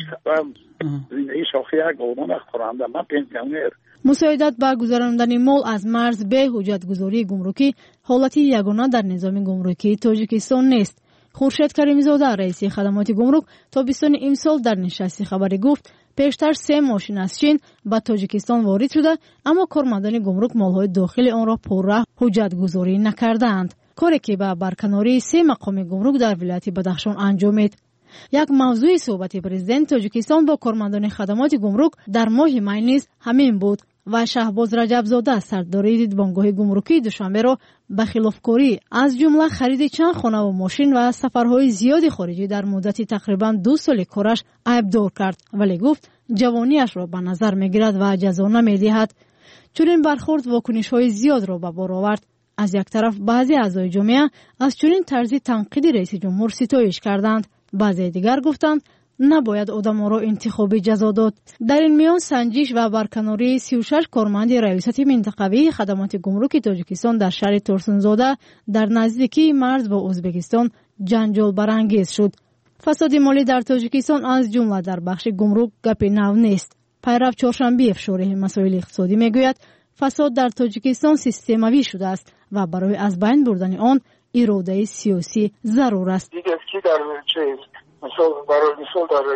زندگی شاخی یک گودان خورنده من پنسیونر. مساعدت به گذراندن مال از مرز به حجت گذاری گمرکی حالتی یگانه در نظام گمرکی تاجیکستان نیست. خورشید کریمی زاده رئیس خدمات گمرک تابستان امسال در نشست خبری گفت پیشتر سه ماشین از چین به تاجیکستان وارد شده، اما کارمندان گمرک مالهای داخل آن را پرره حجت گذاری نکردند، کاری که به برکناری سه مقام گمرک در ولایت بدخشان انجامید. یک موضوع صحبت پرزیدنت تاجیکستان با کارمندان خدمات گمرک در ماه می نیز همین بود و شهباز رجبزاده سرداری دیدبانگاه گمرکی دوشنبه را به خلافکاری از جمله خرید چند خانه و ماشین و سفرهای زیادی خارجی در مدت تقریبا دو سال کارش عیبدار کرد، ولی گفت جوانیش را به نظر میگیرد و جزا نمیدهد. چنین برخورد واکنش‌های زیاد را به بار آورد. از یک طرف بعضی اعضای جامعه از چنین طرز تنقید رئیس جمهور ستایش کردند، بعضی دیگر گفتند نباید آدم‌ها را انتخابی جزا داد. در این میان سنجش و برکناری سی و شش کارمند ریاست منطقوی خدمات گمرک تاجیکستان در شهر ترسونزاده در نزدیکی مرز با ازبکستان جنجال برانگیز شد. فساد مالی در تاجیکستان از جمله در بخش گمرک گپ نو نیست. پیرو چهارشنبه شورای مسائل اقتصادی میگوید فساد در تاجیکستان سیستماوی شده است و برای از بین بردن آن اراده سیاسی ضرور است. دیگه کی در چه مثال برای مثال در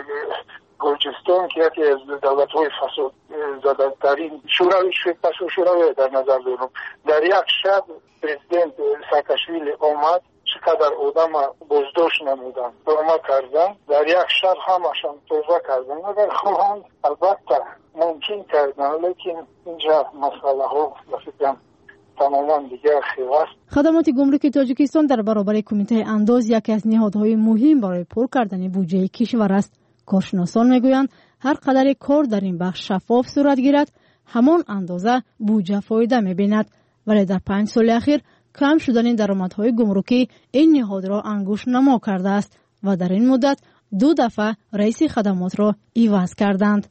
گرجستان که یکی از دولت‌های فساد زده‌ترین شوروی شد، پس شوروی در نظر دارم. در یک شب پرزیدنت ساکاشویلی آمد، چقدر آدم بازداشت نمودن، تومه کردن، در یک شب همشان توبه کردن. اگر خواهند البته ممکن کردن، لیکن اینجا مسئله ها بفکرم تماما دیگر خیلی. خدمات گمرک تاجیکستان در برابر کمیته انداز یکی از نهادهای مهم برای پر کردن بودجه کشور است. کارشناسان میگویند هر قدر کار در این بخش شفاف صورت گیرد همان اندازه بودجه فایده میبیند، ولی در پنج سال اخیر کم شدن درآمدهای گمرکی این نهاد را انگوش نما کرده است و در این مدت دو دفعه رئیس خدمات را عوض کردند.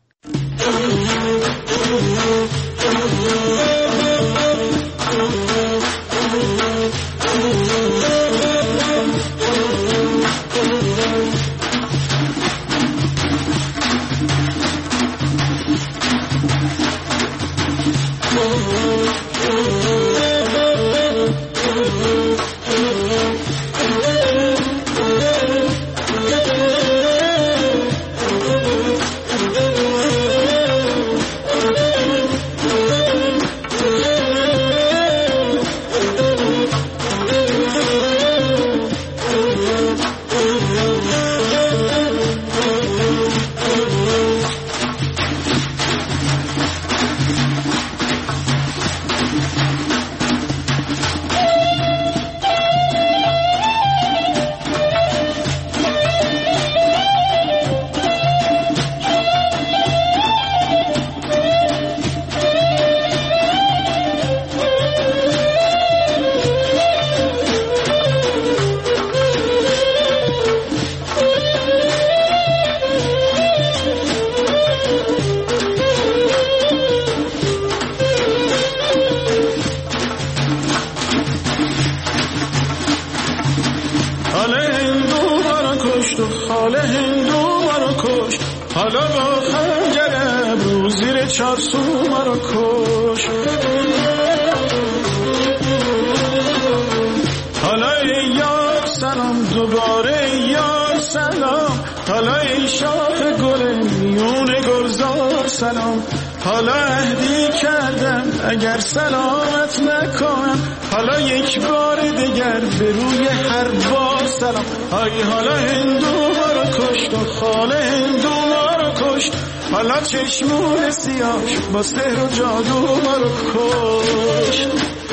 حالا یک سلام سلام دوباره یار سلام، حالا ای شاخ گل میون گلزار سلام، حالا عهدی کردم اگر سلامت نکنم، حالا یک بار دیگر به روی هر بار سلام. آی حالا هندو ما رو کشت و خاله هندو ما رو کشت، حالا چشمون سیاش با سحر و جادو ما رو کشت.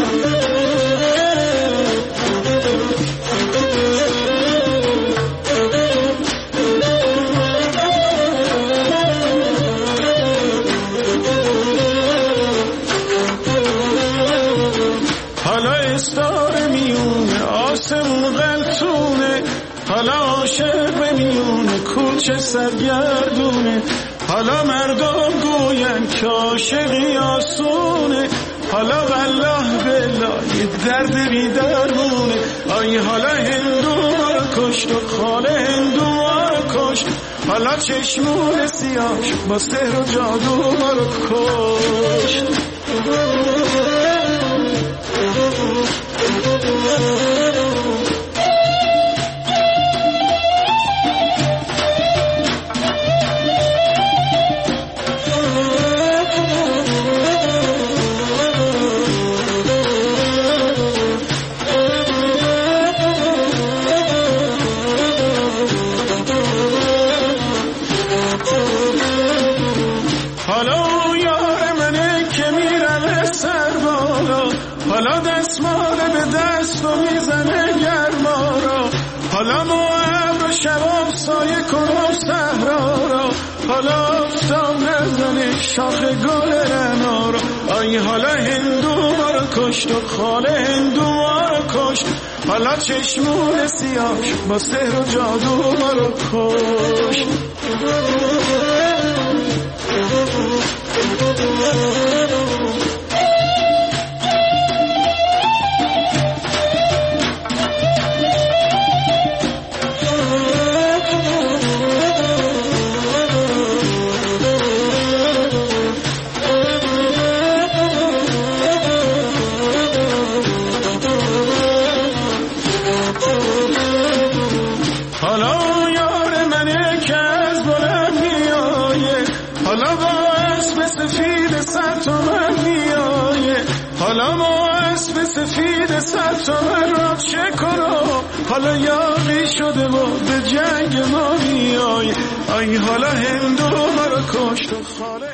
حالا استاره میونه آسمون غلطونه، حالا عاشق به میونه کوچه سرگردونه، حالا مردم گوین که عاشقی آسونه، حالا والله بالله یه درد بی درمونه. آی حالا هندو ما رو کشت و خاله هندو ما رو کشت، حالا چشمون سیاش با سحر و جادو ما رو کشت. حالا یار منه که میرم سر بالا، حالا دستمال به دست و میزنه گرما را، حالا موعب و شباب سایه کنم صحرا را، حالا افتام نزنه شاخ گل رنا را. آی حالا هندو ما رو کشت و خاله هندو ما رو کشت، حالا چشمون سیاش با سحر و جادو ما رو کشت. حالا یار منه که از بلند میایه، حالا با اسب سفید صد تومن میایه، حالا ما اسب سفید صد تومن را چه کنم، حالا یاقی شده و به جنگ ما میایه. آی حالا هندو ما رو کشت و خاله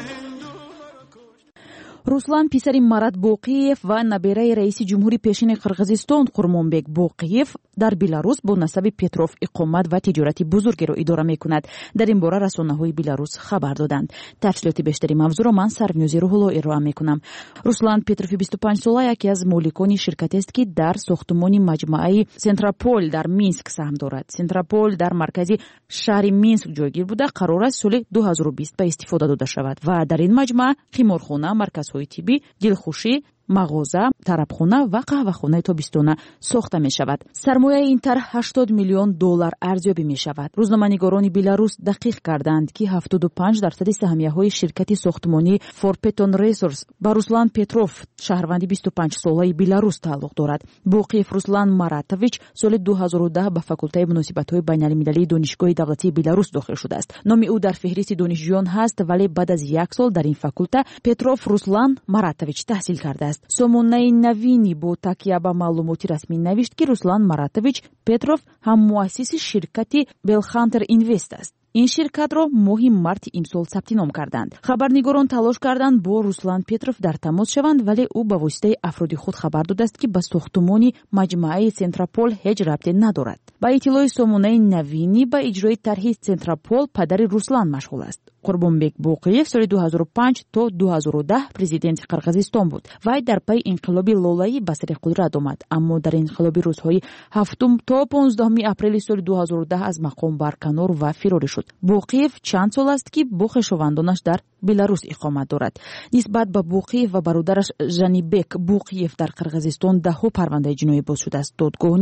руслан писари марат боқиев ва набераи раиси ҷумҳури пешини қирғизистон қурмонбек боқиев дар беларус бо насаби петров иқомат ва тиҷорати бузургеро идора мекунад. дар ин бора расонаҳои беларус хабар доданд. тафсилоти бештари мавзӯъро ман сарвинӯзи рӯҳулло ироа мекунам. руслан петрови бисту панҷ сола яке аз моликони ширкатест ки дар сохтумони маҷмӯаи Центропол дар Минск саҳм дорад. Центропол дар маркази шаҳри Минск ҷойгир буда қарор аст соли дуҳазору бист ба истифода дода шавад ва дар ин маҷмӯа қиморхона, марказҳои тиббӣ, дилхушӣ, мағоза, тарабхона ва қаҳвахонаи тобистона сохта мешавад. сармояи ин тарҳ ҳаштод миллион доллар арзёбӣ мешавад. рӯзноманигорони беларус дақиқ карданд ки ҳафтоду панҷ дарсади саҳмияҳои ширкати сохтмонии Forpeton Resource ба Руслан Петров, шаҳрванди бисту панҷ солаи беларус тааллуқ дорад. боқиев Руслан Маратович соли дуҳазору даҳ ба факултаи муносибатҳои байналмилалии донишгоҳи давлатии беларус дохил шудааст. номи ӯ дар феҳристи донишҷӯён ҳаст, вале баъд аз як сол дар ин факулта Петров Руслан Маратович таҳсил кардааст. сомонаи навини бо такя ба маълумоти расмӣ навишт ки Руслан Маратович Петров ҳаммуассиси ширкати Belhunter Invest аст. ин ширкатро моҳи марти имсол сабтином карданд. хабарнигорон талош карданд бо Руслан Петров дар тамос шаванд, вале ӯ ба воситаи афроди худ хабар додааст ки ба сохтумони маҷмӯаи Центропол ҳеҷ рабте надорад. ба иттилои сомонаи навини ба иҷрои тарҳи Центропол падари Руслан машғул аст. Қурбонбек Боқиев соли дуҳазору панҷ то дуҳазору даҳ президенти Қирғизистон буд. Вай дар пай инқилоби лолаӣ ба сари қудрат омад, аммо дар инқилоби рӯзҳои ҳафтум то понздаҳуми апрели соли дуҳазору даҳ аз мақом барканор ва фирорӣ шуд. Боқиев чанд сол аст ки бо хешовандонаш дар Беларус иқомат дорад. Нисбат ба Боқиев ва бародараш Жанибек Боқиев дар Қирғизистон даҳҳо парвандаи ҷиноӣ боз шудааст. додгоҳ низ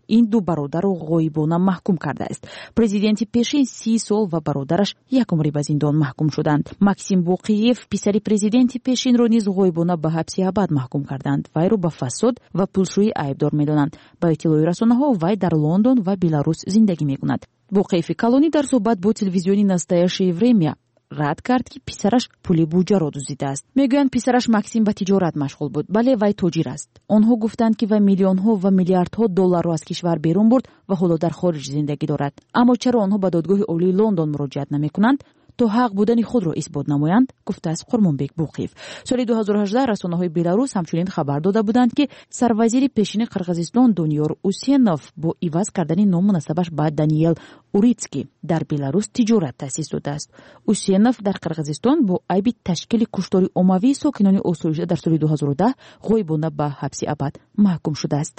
این دو برادر را غایبانه محکوم کرده است. پرزیدنت پشین سی سال و برادرش یک عمر به زندان محکوم شدند. ماکسیم بوقیف پسر پرزیدنت پشین را نیز غایبانه به حبس ابد محکوم کردند. وی را به فساد و پولشویی ایبدار می‌دانند. با اطلاع رسانه‌ها وی در لندن و بلاروس زندگی می‌کند. بوقیف کالونی در صحبت با تلویزیونی «Настоящее время» رد کرد که پسرش پول بودجه را دزدیده است. میگویند پسرش ماکسیم به تجارت مشغول بود، ولی وی تاجر است. آنها گفتند که وی میلیون ها و میلیاردها دلار را از کشور بیرون برد و حالا در خارج زندگی دارد. اما چرا آنها به دادگاه عالی لندن مراجعت نمی‌کنند تا حق بودن خود را اثبات نمایند؟ گفته است قرمانبک بوقیف. سال دو هزار و هجده رسانه‌های بلاروس همچنین خبر داده بودند که سروزیر پیشین قرغیزستان دونیور اوسینوف با عوض کردن نام مناسبش با دانیل اوریتسکی در بلاروس تجارت تأسیس داده است. اوسینوف در قرغیزستان با عیب تشکیل کشتاری عمومی ساکنان اصولش در سال دو هزار و ده غایبانه به حبس ابد محکوم شده است.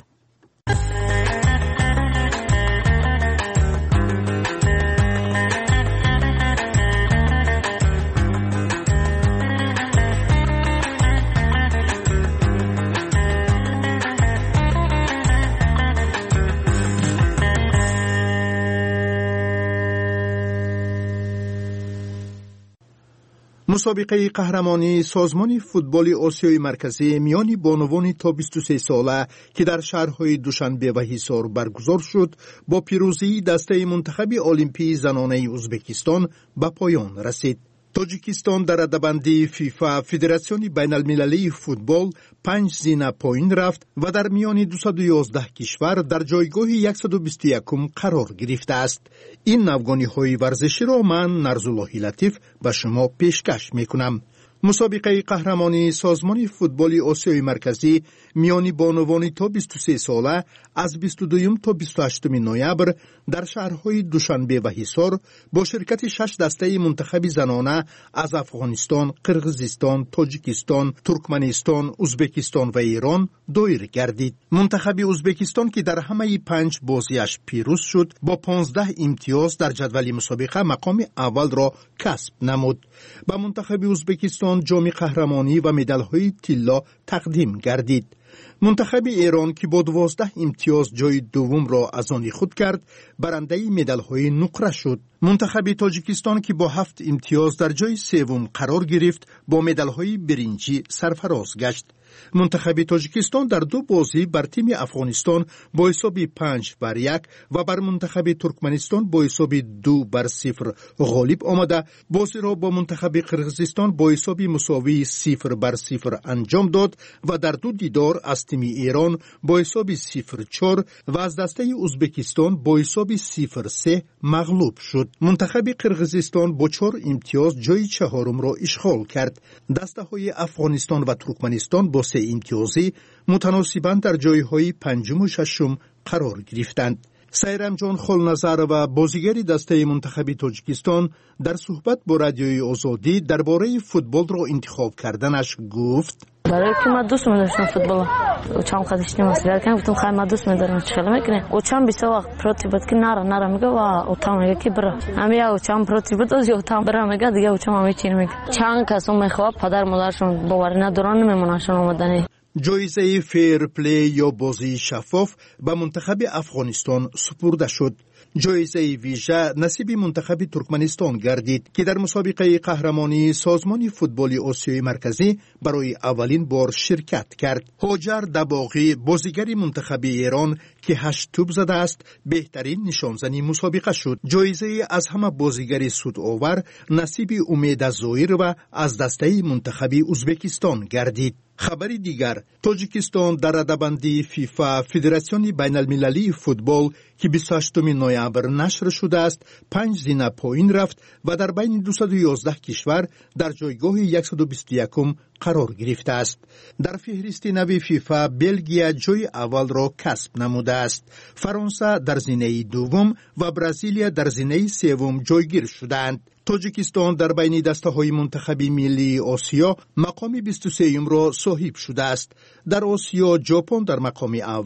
مسابقه قهرمانی سازمان فوتبال آسیای مرکزی میان بانوان تا بیست و سه ساله که در شهرهای دوشنبه و حصار برگزار شد با پیروزی دسته منتخب المپی زنانه ازبکستان به پایان رسید. تاجیکستان در رده‌بندی فیفا فدراسیون بین المللی فوتبال پنج زینه پایین رفت و در میان دویست و یازده کشور در جایگاه صد و بیست و یک قرار گرفته است. این نوگانی های ورزشی را من نرزالله لطیف به شما پیشکش می کنم. مسابقه قهرمانی سازمان فوتبال آسیای مرکزی میان بانوان تا بیست و سه ساله از بیست و دو تا بیست و هشت نوامبر در شهرهای دوشنبه و حصار با شرکت شش دسته منتخب زنانه از افغانستان، قرغیزستان، تاجیکستان، ترکمنستان، ازبکستان و ایران دایر گردید. منتخب ازبکستان که در همه پنج بازیش پیروز شد با پانزده امتیاز در جدول مسابقه مقام اول را کسب نمود. به منتخب ازبکستان جام قهرمانی و مدال‌های طلا تقدیم گردید. منتخب ایران که با دوازده امتیاز جای دوم را از آن خود کرد برنده مدال‌های نقره شد. منتخب تاجیکستان که با هفت امتیاز در جای سوم قرار گرفت با مدال‌های برنجی سرفراز گشت. منتخب تاجیکستان در دو بازی بر تیم افغانستان با حساب پنج بر یک و بر منتخب ترکمنستان با حساب دو بر صفر غالب آمده بازی را با منتخب قرغیزستان با حساب مساوی صفر بر صفر انجام داد و در دو دیدار از تیم ایران با حساب صفر چهار و از دسته ازبکستان با حساب صفر سه مغلوب شد. منتخب قرغیزستان با چهار امتیاز جای چهارم را اشغال کرد. دسته های افغانستان و ترکمنستان با سه امتیازی متناسباً در جایهای پنجم و ششم قرار گرفتند. سیرم جان خلنظر و بازیگر دسته منتخب تاجیکستان در صحبت با رادیوی آزادی درباره فوتبال را انتخاب کردنش گفت: برای که من دوست می‌داشتم فوتبال اوچام خودش نمی‌سید که گفتم خیلی من دوست می‌دارم چیکار می‌کنه اوچام بیست وقت پروتی بود که نرا نرا میگه و اوچام میگه که برا همین اوچام پروتی بود از اوچام برا میگه دیگه اوچام میچینه میگه چند کس میخواد پدر مادرشون باور ندارن نمیمونشون اومدنی. جایزه فیر پلی یا بازی شفاف به منتخب افغانستان سپرده شد. جایزه ویژه نصیب منتخب ترکمنستان گردید که در مسابقه قهرمانی سازمان فوتبال آسیای مرکزی برای اولین بار شرکت کرد. هاجر دباغی بازیگر منتخب ایران که هشت توپ زده است بهترین نشانزنی مسابقه شد. جایزه از همه بازیگر سودآور نصیب امید زایر و از دسته منتخب ازبکستان گردید. خبر دیگر، تاجیکستان در رده‌بندی فیفا فدراسیون بین المللی فوتبال که بیست و هشتم نوامبر نشر شده است پنج زینه پایین رفت و در بین دویست و یازده کشور در جایگاه صد و بیست و یک قرار گرفته است. در فهرست نو فیفا بلژیا جای اول را کسب نموده است. فرانسه در زینه دوم و برزیلیا در زینه سوم جایگیر شدند. تاجیکستان در بین دسته های منتخب ملی آسیا مقام بیست و سه را صاحب شده است. در آسیا ژاپن در مقام اول،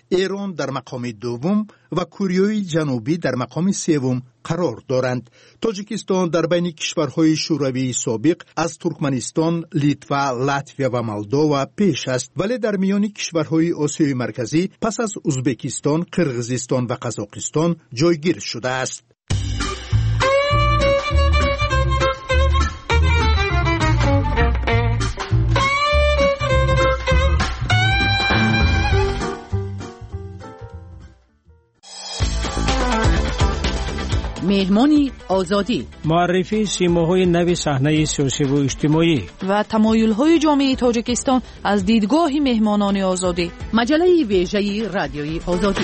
ایران در مقام دوم و کره جنوبی در مقام سوم قرار دارند. تاجیکستان در بین کشورهای شوروی سابق از ترکمنستان، لیتوا، لاتویا و مولدووا پیش است، ولی در میان کشورهای آسیای مرکزی پس از ازبکستان، قرقیزستان و قزاقستان جایگیر شده است. مهمانی آزادی، معرفی سیماهای نو صحنه سیاسی و اجتماعی و تمایل‌های جامعه تاجیکستان از دیدگاه مهمانان آزادی. مجله ویژه رادیوی آزادی.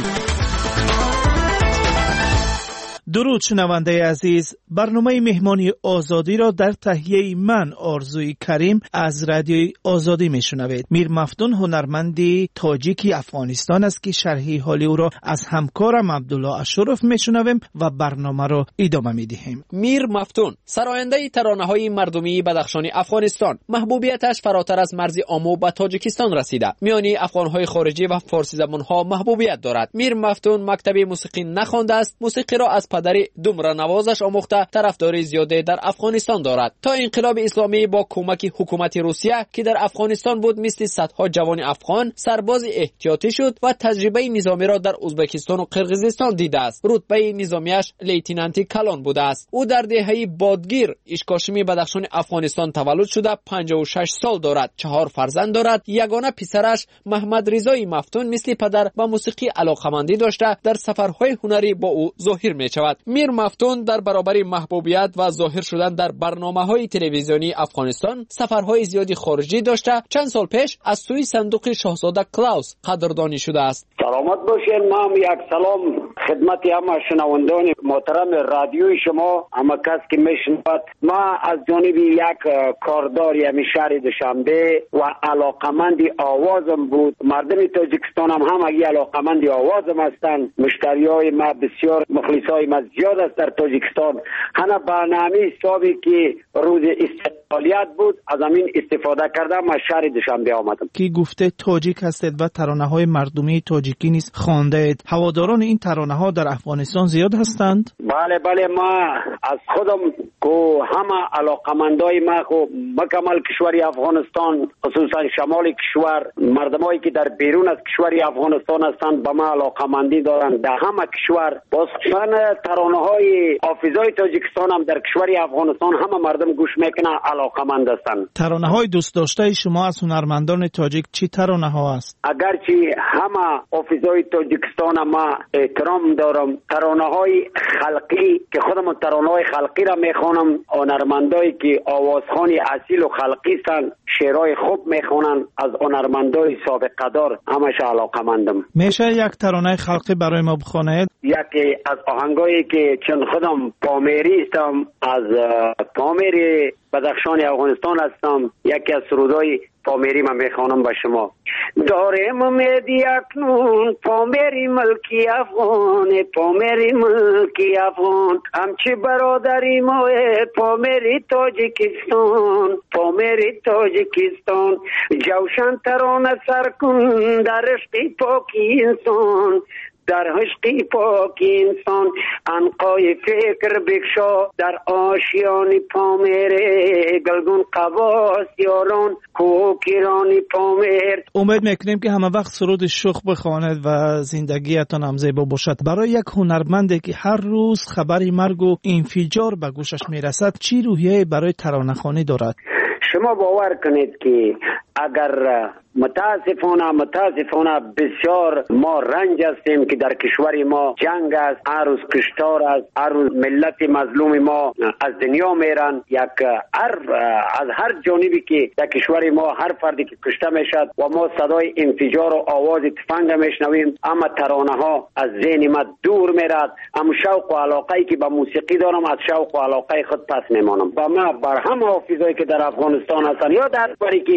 درود شنونده عزیز، برنامه مهمانی آزادی را در تهیه من آرزوی کریم از رادیوی آزادی میشنوید. میر مفتون هنرمندی تاجیکی افغانستان است که شرح حال او را از همکارم عبدالله اشرف میشنویم و برنامه را ادامه میدهیم. میر مفتون سراینده ترانه‌های مردمی بدخشان افغانستان، محبوبیتش فراتر از مرز آمو به تاجیکستان رسیده. میانی افغان‌های خارجی و فارسی زبان‌ها محبوبیت دارد. میر مفتون مکتب موسیقی نخوانده است، موسیقی را از پدر دومره نوازش آموخته طرفداری زیاده در افغانستان دارد. تا انقلاب اسلامی با کمک حکومت روسیه که در افغانستان بود، مثل صدها جوان افغان سرباز احتیاطی شد و تجربه نظامی را در ازبکستان و قرقیزستان دیده است. رتبه نظامیش لیتنانتی کلان بوده است. او در دهه بادگیر اشکاشمی بدخشان افغانستان تولد شده، پنجاه و شش سال دارد، چهار فرزند دارد. یگانه پسرش محمد رضای مفتون مثل پدر به موسیقی علاقه‌مندی داشته، در سفرهای هنری با او ظاهر می‌شود. میر مفتون در برابر محبوبیت و ظاهر شدن در برنامه‌های تلویزیونی افغانستان سفرهای زیادی خارجی داشته. چند سال پیش از سوی صندوق شاهزاده کلاوس قدردانی شده است. سلامت باشین. ما هم یک سلام خدمت همه شنوندگان محترم رادیوی شما، همه کس که میشنود. ما از جانب یک کارداری همین شهر دوشنبه و علاقمند آوازم بود. مردم تاجیکستان هم همگی علاقمند آوازم هستند. مشتریای ما بسیار، مخلصای ما زیاد است در تاجیکستان. هنه برنامه حسابی که روز استقلالیت بود از همین استفاده کردم. از شهر دوشنبه آمدم. کی گفته تاجیک هستید و ترانه های مردمی تاجیکی نیز خوانده اید. هواداران این ترانه ها در افغانستان زیاد هستند؟ بله بله، ما از خودم کو همه علاقمندای ما کو مکمل کشور افغانستان، خصوصا شمال کشور، مردمایی که در بیرون از کشور افغانستان هستند به ما علاقمندی دارند. در همه کشور خصوصا ترانه های حافظای تاجیکستان هم در کشور افغانستان همه مردم گوش میکنن، علاقمند هستند. ترانه های دوست داشته شما از هنرمندان تاجیک چی ترانه ها است؟ اگرچه همه حافظای تاجیکستان ما احترام دارم، ترانه های خلقی که خودم ترانه های خلقی را میخوانم، هنرمندایی که آوازخوان اصیل و خلقی هستند شعرهای خوب میخوانند، از هنرمندای سابقه دار همش علاقمندم. میشه یک ترانه خلقی برای ما بخوانید؟ یکی از آهنگایی که چون خودم پامیری هستم، از پامیر بدخشان افغانستان هستم، یکی از سرودای پامیری من میخوانم به شما. دارم امیدی اکنون پامیری ملکی افغان، پامیری ملکی افغان، همچی برادری ما پامیری تاجیکستان، پامیری تاجیکستان، جوشن ترانه سر کن در عشق پاکی انسان، در عشق پاک انسان، عنقای فکر بکشا در آشیان پامیره، گلگون قواس یاران کوکیران پامیر. امید میکنیم که همه وقت سرود شوخ بخواند و زندگیتان هم زیبا باشد. برای یک هنرمندی که هر روز خبری مرگ و انفجار به گوشش میرسد چی روحیه برای ترانه‌خوانی دارد؟ شما باور کنید که اگر متاسفانه متاسفانه بسیار ما رنج هستیم که در کشور ما جنگ است، هر روز کشتار است، هر روز ملت مظلوم ما از دنیا میرن. یک هر از هر جانبی که در کشور ما هر فردی که کشته میشد و ما صدای انفجار و آواز تفنگ میشنویم، اما ترانه ها از ذهن ما دور میرد. اما شوق و علاقه‌ای که به موسیقی دارم از شوق و علاقه خود پس میمانم. با ما بر هم حافظایی که در افغانستان هستند یا در بری که کشور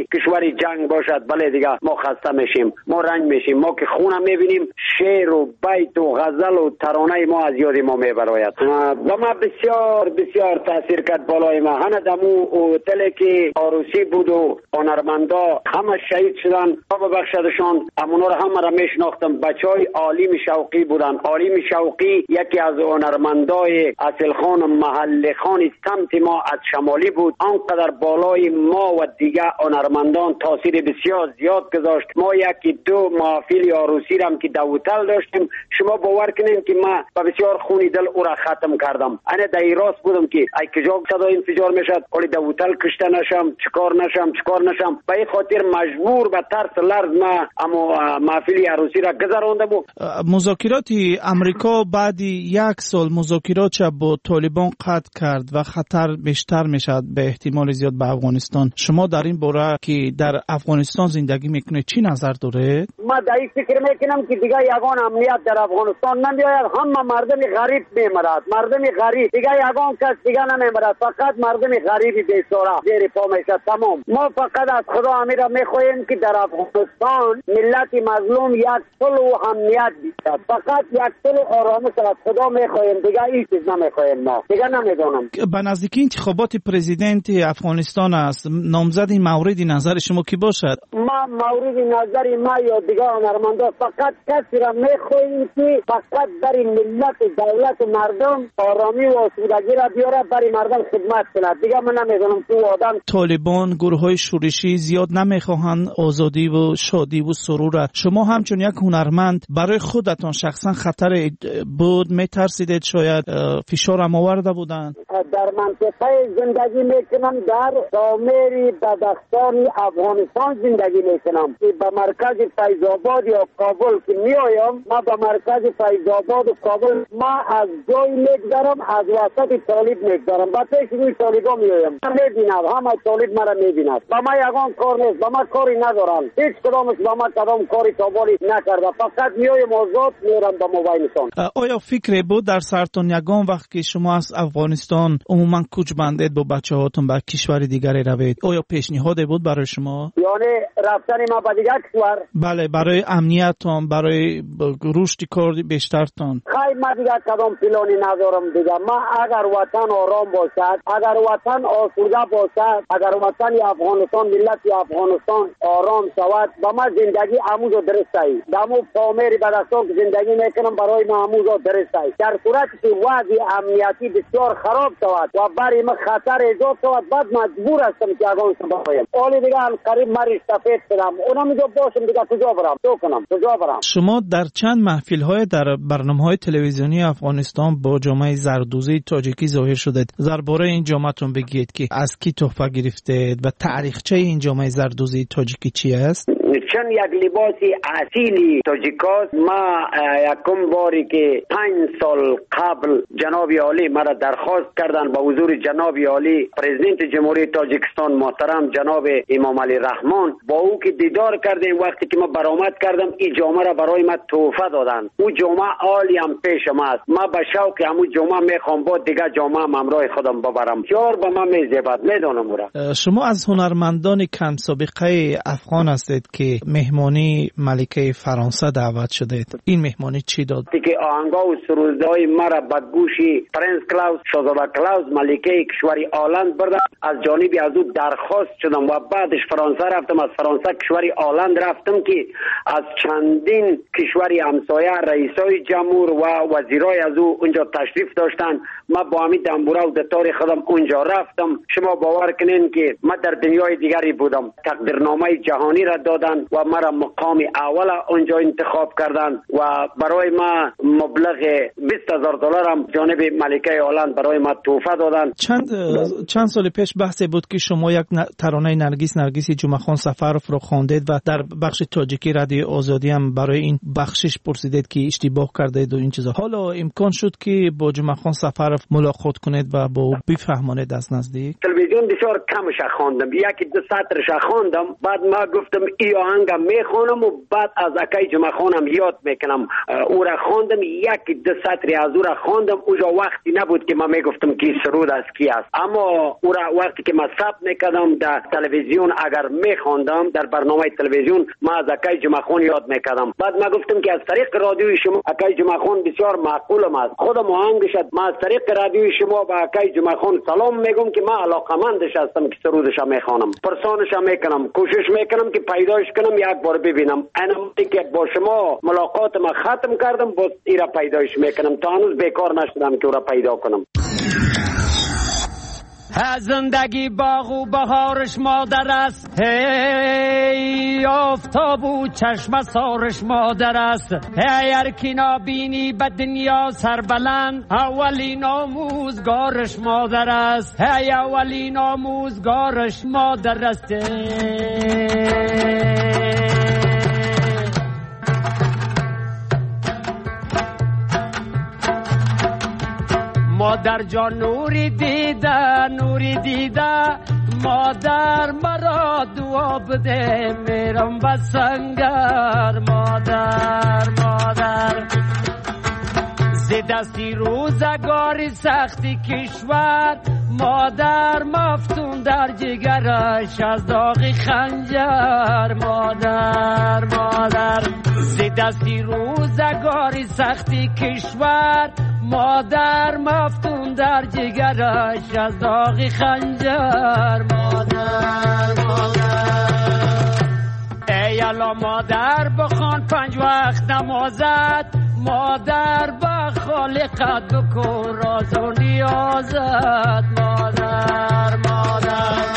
سر جنگ باشد بله دیگه ما خسته میشیم، ما رنج میشیم. ما که خونم میبینیم شعر و بیت و غزل و ترانه ما از یاد ما میبراید. با ما بسیار بسیار تاثیر کرد بالای ما. هنه دمو هتلی که عروسی بود و هنرمندا همه شهید شدن، خدا ببخشدشان. امونا رو همه را میشناختم. بچهای عالم شوقی بودن. عالم شوقی یکی از هنرمندای اصل خان محل خان سمت ما از شمالی بود. آنقدر بالای ما و دیگه هنرمندان تاثیر بسیار زیاد گذاشت. ما یکی دو محافل عروسی را که دوتل داشتیم. شما باور کنین که ما با بسیار خونی دل او را ختم کردم. انا در راست بودم که ای کجا صدا انفجار میشد ولی دوتل کشته نشم، چیکار نشم چیکار نشم. به این خاطر مجبور به ترس لرز ما اما محفل عروسی را گذراندم. مذاکرات امریکا بعد یک سال مذاکرات با طالبان قطع کرد و خطر بیشتر میشد به احتمال زیاد به افغانستان. شما در این باره که در افغانستان زندگی میکنه چی نظر داره؟ ما در این فکر میکنم که دیگه یگان امنیت در افغانستان نمیاید. همه مردم غریب میمرد، مردم غریب دیگه یگان کس دیگه نمیمرد، فقط مردم غریبی بیچاره زیر پا میشه. تمام. ما فقط از خدا امیرا میخواهیم که در افغانستان ملت مظلوم یک صلح و امنیت بیشتر، فقط یک صلح و آرامش از خدا میخواهیم، دیگه هیچ چیز نمیخواهیم. ما دیگه نمیدونم. به نزدیکی انتخابات پرزیدنت افغانستان است، نامزد مورد نظر شما کی باشد؟ ما مورد نظر ما یا دیگه هنرمندا فقط کسی را میخواهیم که فقط برای ملت دولت مردم آرامی و آسودگی را بیاره، برای مردم خدمت کنه. دیگه من نمیدونم تو آدم طالبان گروه های شورشی زیاد نمیخواهند آزادی و شادی و سرور. شما همچون یک هنرمند برای خودتان شخصا خطر بود میترسیدید؟ شاید فشار هم آورده بودن؟ در منطقه زندگی میکنم، در سامری بدخشان افغانستان زندگی میکنم که به مرکز فیض آباد یا کابل که میایم. ما به مرکز فیض آباد و کابل ما از جای میگذرم، از وسط طالب میگذرم، با پیش روی طالبا میایم. میبینم همه طالب مرا میبیند. با ما یگان کار نیست، با ما کاری ندارن، هیچ کدامش با ما کدام کاری کابلی نکرده. فقط میایم آزاد میرم به موبایلشان. آیا فکر بود در سرتون یگان وقت که شما از افغانستان عموما کوچ بندید با بچه هاتون به کشور دیگری روید، آیا پیشنهاد بود برای شما؟ یعنی رفتن ما به دیگر کشور؟ بله، برای امنیتتان، برای رشد کار بیشترتان. خیلی ما دیگر کدام پلانی ندارم دیگه. ما اگر وطن آرام باشد، اگر وطن آسوده باشد، اگر وطن افغانستان ملت افغانستان آرام شود، با ما زندگی اموز و درست ای دمو پامری بدستان که زندگی میکنم برای ما اموز و درست ای. در صورتی که وضع امنیتی بسیار خراب شود و برای ما خطر ایجاد شود، بعد مجبور هستم که افغانستان باید. اولی دیگه هم قریب مریش تفید کنم، اونم اینجا باشم دیگه کجا برم؟ تو کنم کجا برم؟ شما در چند محفل های در برنامه های تلویزیونی افغانستان با جامعه زردوزی تاجیکی ظاهر شدید. درباره این جامعهتون بگید که از کی تحفه گرفتید و تاریخچه این جامعه زردوزی تاجیکی چی است؟ چون یک لباسی اصیلی تاجیکاست. ما یکم باری که پنج سال قبل جناب عالی مرا درخواست کردن با حضور جناب عالی پرزیدنت جمهوری تاجیکستان محترم جناب امام علی رحمان، با او که دیدار کردیم وقتی که ما برآمد کردم این جامعه را برای ما تحفه دادن. او جامعه عالی هم پیش ما است. ما به شوق همون جامعه میخوام با دیگه جامعه هم همراه خودم ببرم. جار به ما میزیبد. میدونم او. شما از هنرمندان کم سابقه افغان هستید که مهمانی ملکه فرانسه دعوت شدید. این مهمانی چی داد؟ که آهنگا و سرودهای مرا به گوشی پرنس کلاوس شاهزاده کلاوس ملکه کشوری آلند بردم. از جانبی از او درخواست شدم و بعدش فرانسه رفتم. از فرانسه کشوری آلند رفتم که از چندین کشوری همسایه رئیسای جمهور و وزیرای از او اونجا تشریف داشتن. ما با همین دنبوره و دتار خودم اونجا رفتم. شما باور کنین که ما در دنیای دیگری بودم. تقدیرنامه جهانی را دادن و مرا مقام اول اونجا انتخاب کردن و برای ما مبلغ بیست هزار دلار هم جانب ملکه آلند برای ما تحفه دادن. چند چند سال پیش بحثی بود که شما یک ترانه نرگس نرگسی جمعه خان سفرف رو خواندید و در بخش تاجیکی رادیو آزادی هم برای این بخشش پرسیدید که اشتباه کردید و این چیزا. حالا امکان شد که با جمعه خان سفرف ملاقات کنید و با او بفهمانید از نزدیک؟ تلویزیون بسیار کمش خواندم، یکی دو سطرش خواندم. بعد ما گفتم ای آهنگ میخوانم و بعد از اکای جمعه خانم یاد میکنم. او را خواندم، یک دو سطری از او را خواندم. اوجا وقتی نبود که من میگفتم که سرود از کی است، اما او را وقتی که من ثبت میکردم در تلویزیون اگر میخواندم در برنامه تلویزیون، من از اکای جمعه خان یاد میکردم. بعد من گفتم که از طریق رادیوی شما اکای جمعه خان بسیار معقولم است، خودم آهنگش من از طریق رادیوی شما به اکای جمعه خان سلام میگم که من علاقمندش هستم که سرودش میخوانم، پرسانش میکنم، کوشش میکنم که پیداش کنم یک بار ببینم. انا که با شما ملاقات ما ختم کردم باز ایرا پیداش میکنم، تا هنوز بیکار نشدم که او را پیدا کنم. زندگی باغ و بهارش مادر است، هی آفتاب و چشم سارش مادر است. هی هر کی نابینی به دنیا سربلند، اولین آموزگارش مادر است. هی اولین آموزگارش مادر است. مادر جان نوری دیده نوری دیده، مادر مرا دعا بده میرم به سنگر. مادر مادر زی دستی روزگاری سختی کشور، مادر مفتون در جگرش از داغ خنجر. مادر مادر زی دستی روزگاری سختی کشور، مادر مفتون در جگرش از داغ خنجر. مادر مادر ای الا مادر بخوان پنج وقت نمازت، مادر با خالقت بکن راز و نیازت. مادر مادر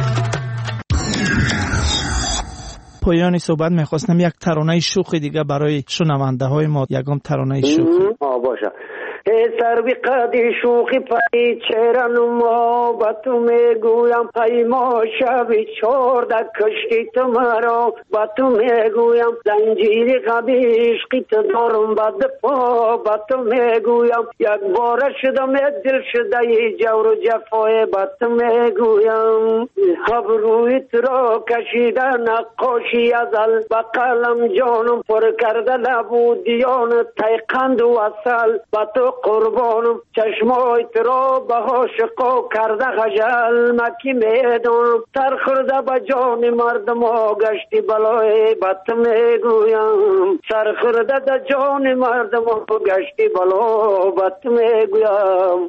پایان صحبت میخواستم یک ترانه شوخ دیگه برای شنونده های ما، یکم ترانه شوخ. آه باشه. ای سروی قدی شوخی پای چهره نما، با تو میگویم ای ما شبی چارده کشتی تو مرا، با تو میگویم زنجیر غمی عشقی تو دارم بد پا، با تو میگویم یک بار شدم دل شده ای جور و جفای، با تو میگویم ابروی تو را کشیده نقاشی ازل، با قلم جانم پر کرده لبو دیان تیقند و اصل، با تو قربانم چشمای ترا به عاشقا کرده خجل، مکی میدونم سر خورده به جان مردم ها گشتی بلای، بط میگویم سر خورده به جان مردم ها گشتی بلا، بط میگویم.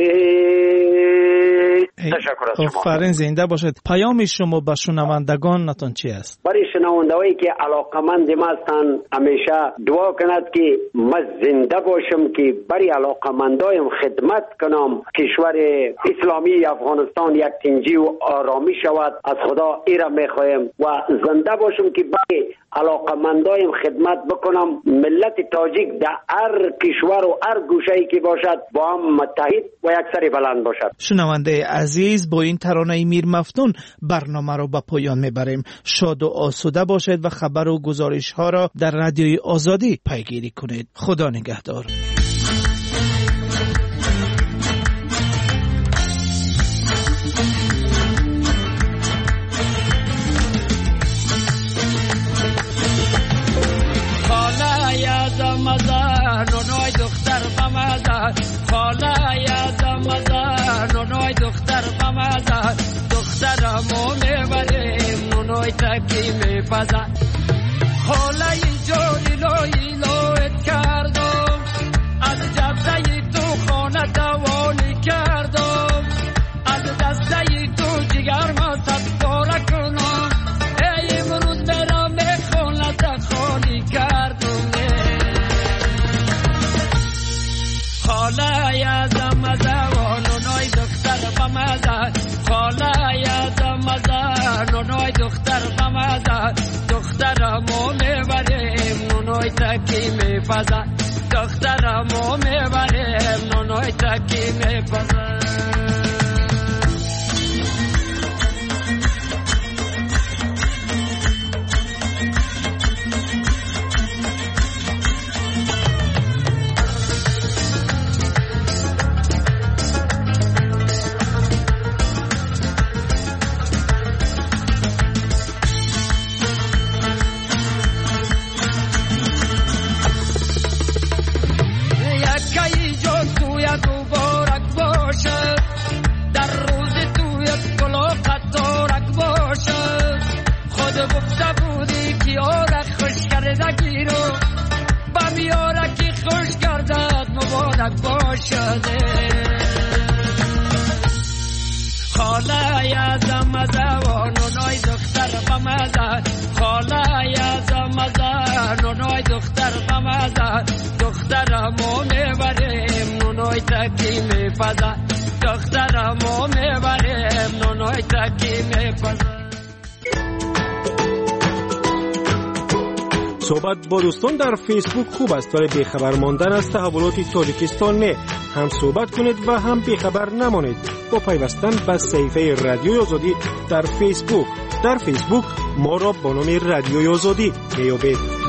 تشکر از شما. آفرین، زنده باشد. پیام شما به شنوندگان نتون چی است؟ برای شنوندهایی که علاقمند ما هستند همیشه دعا کند که من زنده باشم که برای علاقمندایم خدمت کنم، کشور اسلامی افغانستان یک تنجی و آرامی شود. از خدا ایره میخوایم و زنده باشم که برای علاقمندایم خدمت بکنم. ملت تاجیک در هر کشور و هر گوشه‌ای که باشد با هم متحد و یک سر بلند باشد. شنونده عزیز، با این ترانه میر مفتون برنامه رو به پایان میبریم. شاد و آسوده باشید و خبر و گزارش ها را در رادیوی آزادی پیگیری کنید. خدا نگهدار. نونوی دختر بمزه، خاله یادم مزه، نونوی دختر بمزه، دخترمو میبریم نونوی تکی میپزه. خاله اینجوری لوی لویت کردم، از جبزه تو خانه دوانی کردم، از دسته تو جگر ما صد باره کنم، ای امروز برم میخونه خانی کردم. خاله یادم مزه و نونوی دختر بمزه، خاله یادم مزه نونوی دختر بمزه، دخترمو میبریم نونوی تکی میپزه، دخترمو میبریم نونوی تکی میپزه. تک باشده خاله یازم مزه نونای دختر بمزه خاله یازم مزه نونای دختر بمزه دخترمو میبریم نونای تکی میپزه دخترمو میبریم نونای تکی میپزه. صحبت با دوستان در فیسبوک خوب است ولی بیخبر ماندن از تحولات تاجیکستان نه. هم صحبت کنید و هم بیخبر نمانید با پیوستن به صفحه رادیوی آزادی در فیسبوک. در فیسبوک ما را با نام رادیوی آزادی میابید.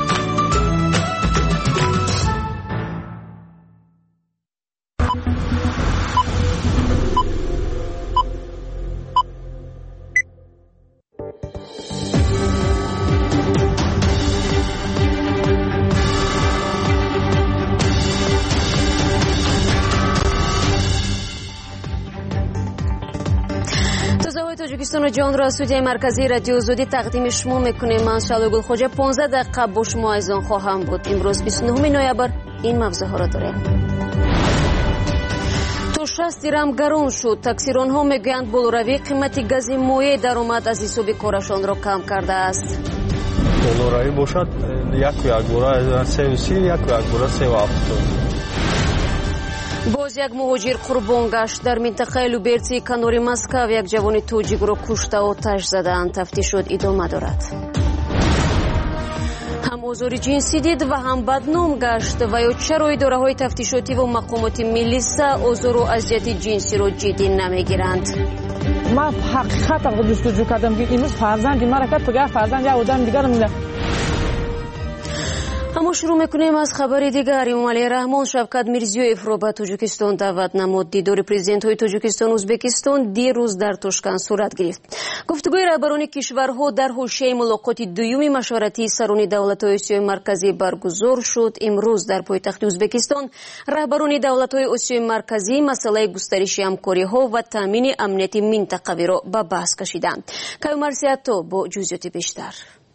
تاجیکستان و جهان را استودیوی مرکزی رادیو آزادی تقدیم شما میکنیم. من شعله گلخوجه پانزده دقیقه با شما ایزان خواهم بود. امروز بیست و نهم نوامبر این موضوع ها را داریم. تو شصت درم گران شد. تکثیرانها میگویند بالوروی قیمت گاز مایع درآمد از حساب کارشان را کم کرده است. بالوروی باشد یک و یک بوره سه و سی یک و یک بوره سه و هفتاد. باز یک مهاجر قربان گشت. در منطقه لوبرتی کنار مسکو یک جوان توجیک را کشته و آتش زدند. تفتیشات ادامه دارد. هم آزار جنسی دید و هم بدنام گشت و یا چرا اداره‌های تفتیشاتی و مقامات ملیسا آزار و اذیت جنسی را جدی نمیگیرند؟ من حقیقت جستجو کردم که امروز فرزند مرا کرد پگاه فرزند یک آدم دیگر میده. اما شروع میکنیم از خبر دیگر. امامعلی رحمان شوکت میرزیویف را به تاجیکستان دعوت نمود. دیدار پرزیدنت های تاجیکستان و ازبکستان دیروز در تاشکند صورت گرفت. گفتگوی رهبران کشورها در حوزه ملاقات دوم مشورتی سران دولت‌های آسیای مرکزی برگزار شد. امروز در پایتخت ازبکستان رهبران دولت‌های آسیای مرکزی مسئله گسترش همکاری‌ها و تامین امنیت منطقوی را به بحث کشیدند. کیومرث عطا با جزئیات بیشتر.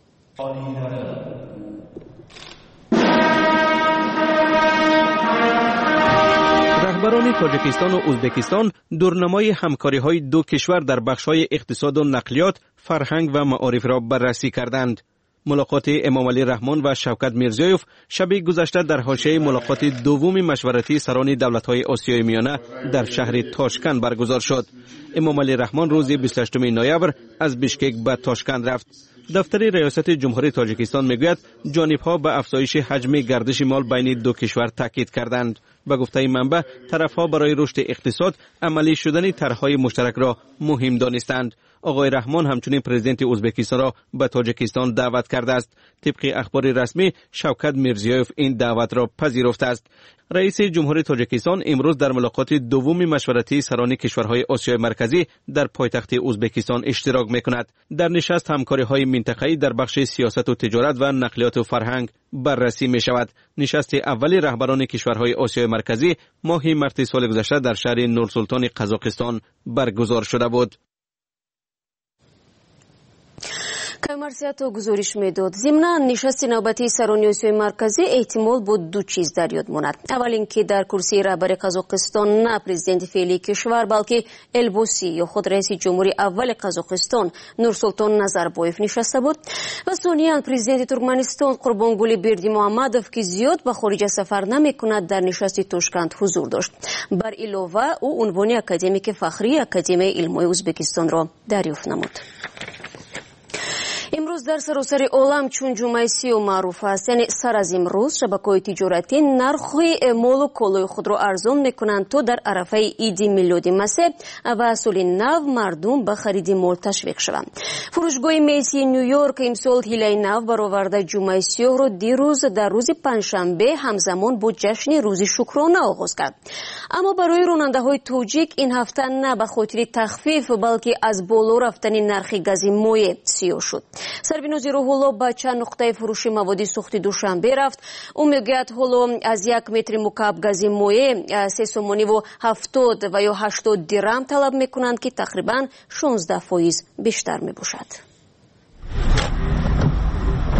رهبران تاجیکستان و ازبکستان دورنمای همکاری‌های دو کشور در بخش‌های اقتصاد و نقلیات، فرهنگ و معارف را بررسی کردند. ملاقات امامعلی رحمان و شوکت میرزیویف شب گذشته در حاشیه ملاقات دوم مشورتی سران دولت‌های آسیای میانه در شهر تاشکند برگزار شد. امامعلی رحمان روز بیست و هشتم نوامبر از بیشکک به تاشکند رفت. دفتر ریاست جمهوری تاجیکستان میگوید جانب‌ها به افزایش حجم گردش مال بین دو کشور تاکید کردند. به گفته منبع طرف‌ها برای رشد اقتصاد عملی شدن طرح‌های مشترک را مهم دانستند. آقای رحمان همچنین پرزیدنت ازبکستان را به تاجیکستان دعوت کرده است. طبق اخبار رسمی شوکت میرزیویف این دعوت را پذیرفته است. رئیس جمهوری تاجیکستان امروز در ملاقات دوم مشورتی سران کشورهای آسیای مرکزی در پایتخت ازبکستان اشتراک می‌کند. در نشست همکاری‌های منطقه‌ای در بخش سیاست و تجارت و نقلیات و فرهنگ بررسی می‌شود. نشست اولی رهبران کشورهای آسیای مرکزی ماه مارس سال گذشته در شهر نورسلطان قزاقستان برگزار شده بود. کیومرث گزارش میداد. ضمناً نشست نوبتی سران آسیای مرکزی احتمال بود دو چیز در یاد ماند. اول اینکه در کرسی رهبر قزاقستان نه پرزیدنت فعلی کشور بلکه البوسی یا خود رئیس جمهوری اول قزاقستان نورسلطان نظربایف نشسته بود و ثانیاً پرزیدنت ترکمنستان قربانگولی بردیمحمدوف که زیاد به خارج سفر نمیکند در نشست تاشکند حضور داشت. بر علاوه او عنوان اکادمیک فخری اکادمی علم‌های ازبکستان را دریافت نمود. امروز در سراسر عالم چون جمعه سیوم معروف است، یعنی سر از امروز شبکه‌های تجارتی نرخ مال و کالای خود را ارزان میکنند تا در عرفه عید میلادی مسیح و سال نو مردم به خرید مال تشویق شوند. فروشگاه میسی نیویورک امسال هیله نو برآورده جمعه سیاه را دیروز در روز پنجشنبه همزمان با جشن روز شکرانه آغاز کرد. اما برای راننده‌های توجیک این هفته نه به خاطر تخفیف بلکه از بالا رفتن نرخ گاز مایع سیاه شد. سربینوزی رو حالا به چند نقطه فروش مواد سوخت دوشنبه رفت. او میگوید حالا از یک متر مکعب گاز مایع سه سومانی و هفتاد و یا هشتاد درم طلب میکنند که تقریبا شانزده فیصد بیشتر میباشد.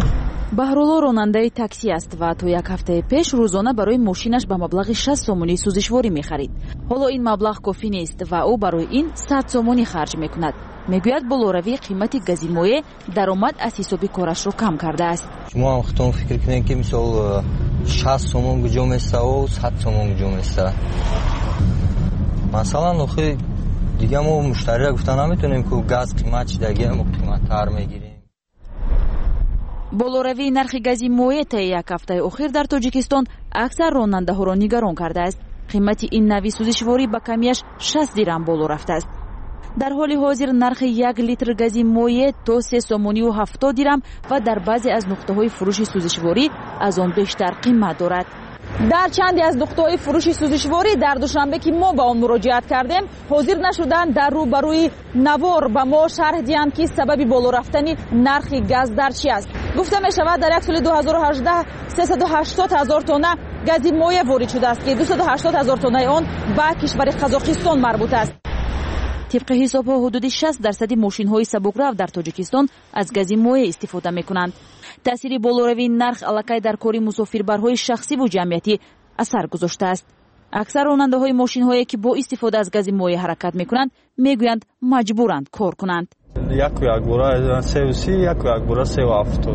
баҳрулло ронандаи такси аст ва то як ҳафтаи пеш рӯзона барои мошинаш ба маблағи шаст сомонӣ сӯзишворӣ мехарид. ҳоло ин маблағ кофӣ нест ва ӯ барои ин сад сомонӣ харҷ мекунад. мегӯяд болоравии қимати гази моеъ даромад аз ҳисоби корашро кам кардааст. шумо ҳам худтон фикр кунед ки мисол шаст сомон гуҷо меставу сад сомон гуҷо места. масалан охи дига мо муштариро гуфта наметонем ки газ қимат шидаги мо қиматтар мегирем. болоравии нархи гази моеъ таи як ҳафтаи охир дар тоҷикистон аксар ронандаҳоро нигарон кардааст. қимати ин нави сӯзишворӣ ба камияш шаст дирам боло рафтааст. дар ҳоли ҳозир нархи як литр гази моеъ то се сомонию ҳафтод дирам ва дар баъзе аз нуқтаҳои фурӯши сӯзишворӣ аз он бештар қимат дорад. дар чанде аз нуқтаҳои фурӯши сӯзишворӣ дар душанбе ки мо ба он муроҷиат кардем ҳозир нашуданд дар рӯбарӯи навор ба мо шарҳ диҳанд ки сабаби боло рафтани нархи газ дар чӣ аст. гуфта мешавад дар як соли дуҳазору ҳаждаҳ сесаду ҳаштод ҳазор тонна гази моеъ ворид шудааст ки дусаду ҳаштод ҳазор тоннаи он ба кишвари Қазоқистон марбут аст. тибқи ҳисобҳо ҳудуди шаст дарсади мошинҳои сабукрав дар тоҷикистон аз гази моеъ истифода мекунанд. таъсири болоравии нарх аллакай дар кори мусофирбарҳои шахсиву ҷамъиятӣ асар гузоштааст. аксар ронандаҳои мошинҳое ки бо истифода аз гази моеъ ҳаракат мекунанд мегӯянд маҷбуранд кор кунанд. яку якбора севу си яку якбора севу ҳафтод.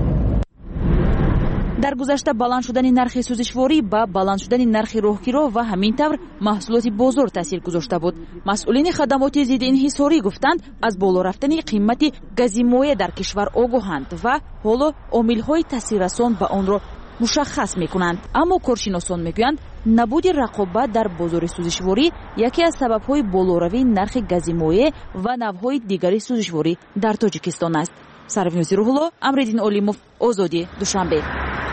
дар гузашта баланд шудани нархи сӯзишворӣ ба баланд шудани нархи роҳгироҳ ва ҳамин тавр маҳсулоти бозор таъсир гузошта буд. масъулини хадамоти зидди инҳисорӣ гуфтанд аз боло рафтани қимати гази моеъ дар кишвар огоҳанд ва ҳоло омилҳои таъсиррасон ба онро мушаххас мекунанд. аммо коршиносон мегӯянд набуди рақобат дар бозори сӯзишворӣ яке аз сабабҳои болоравии нархи гази моеъ ва навъҳои дигари сӯзишворӣ дар тоҷикистон аст. сарвинози рӯҳулло, Амриддин Олимов, Озодӣ, Душанбе.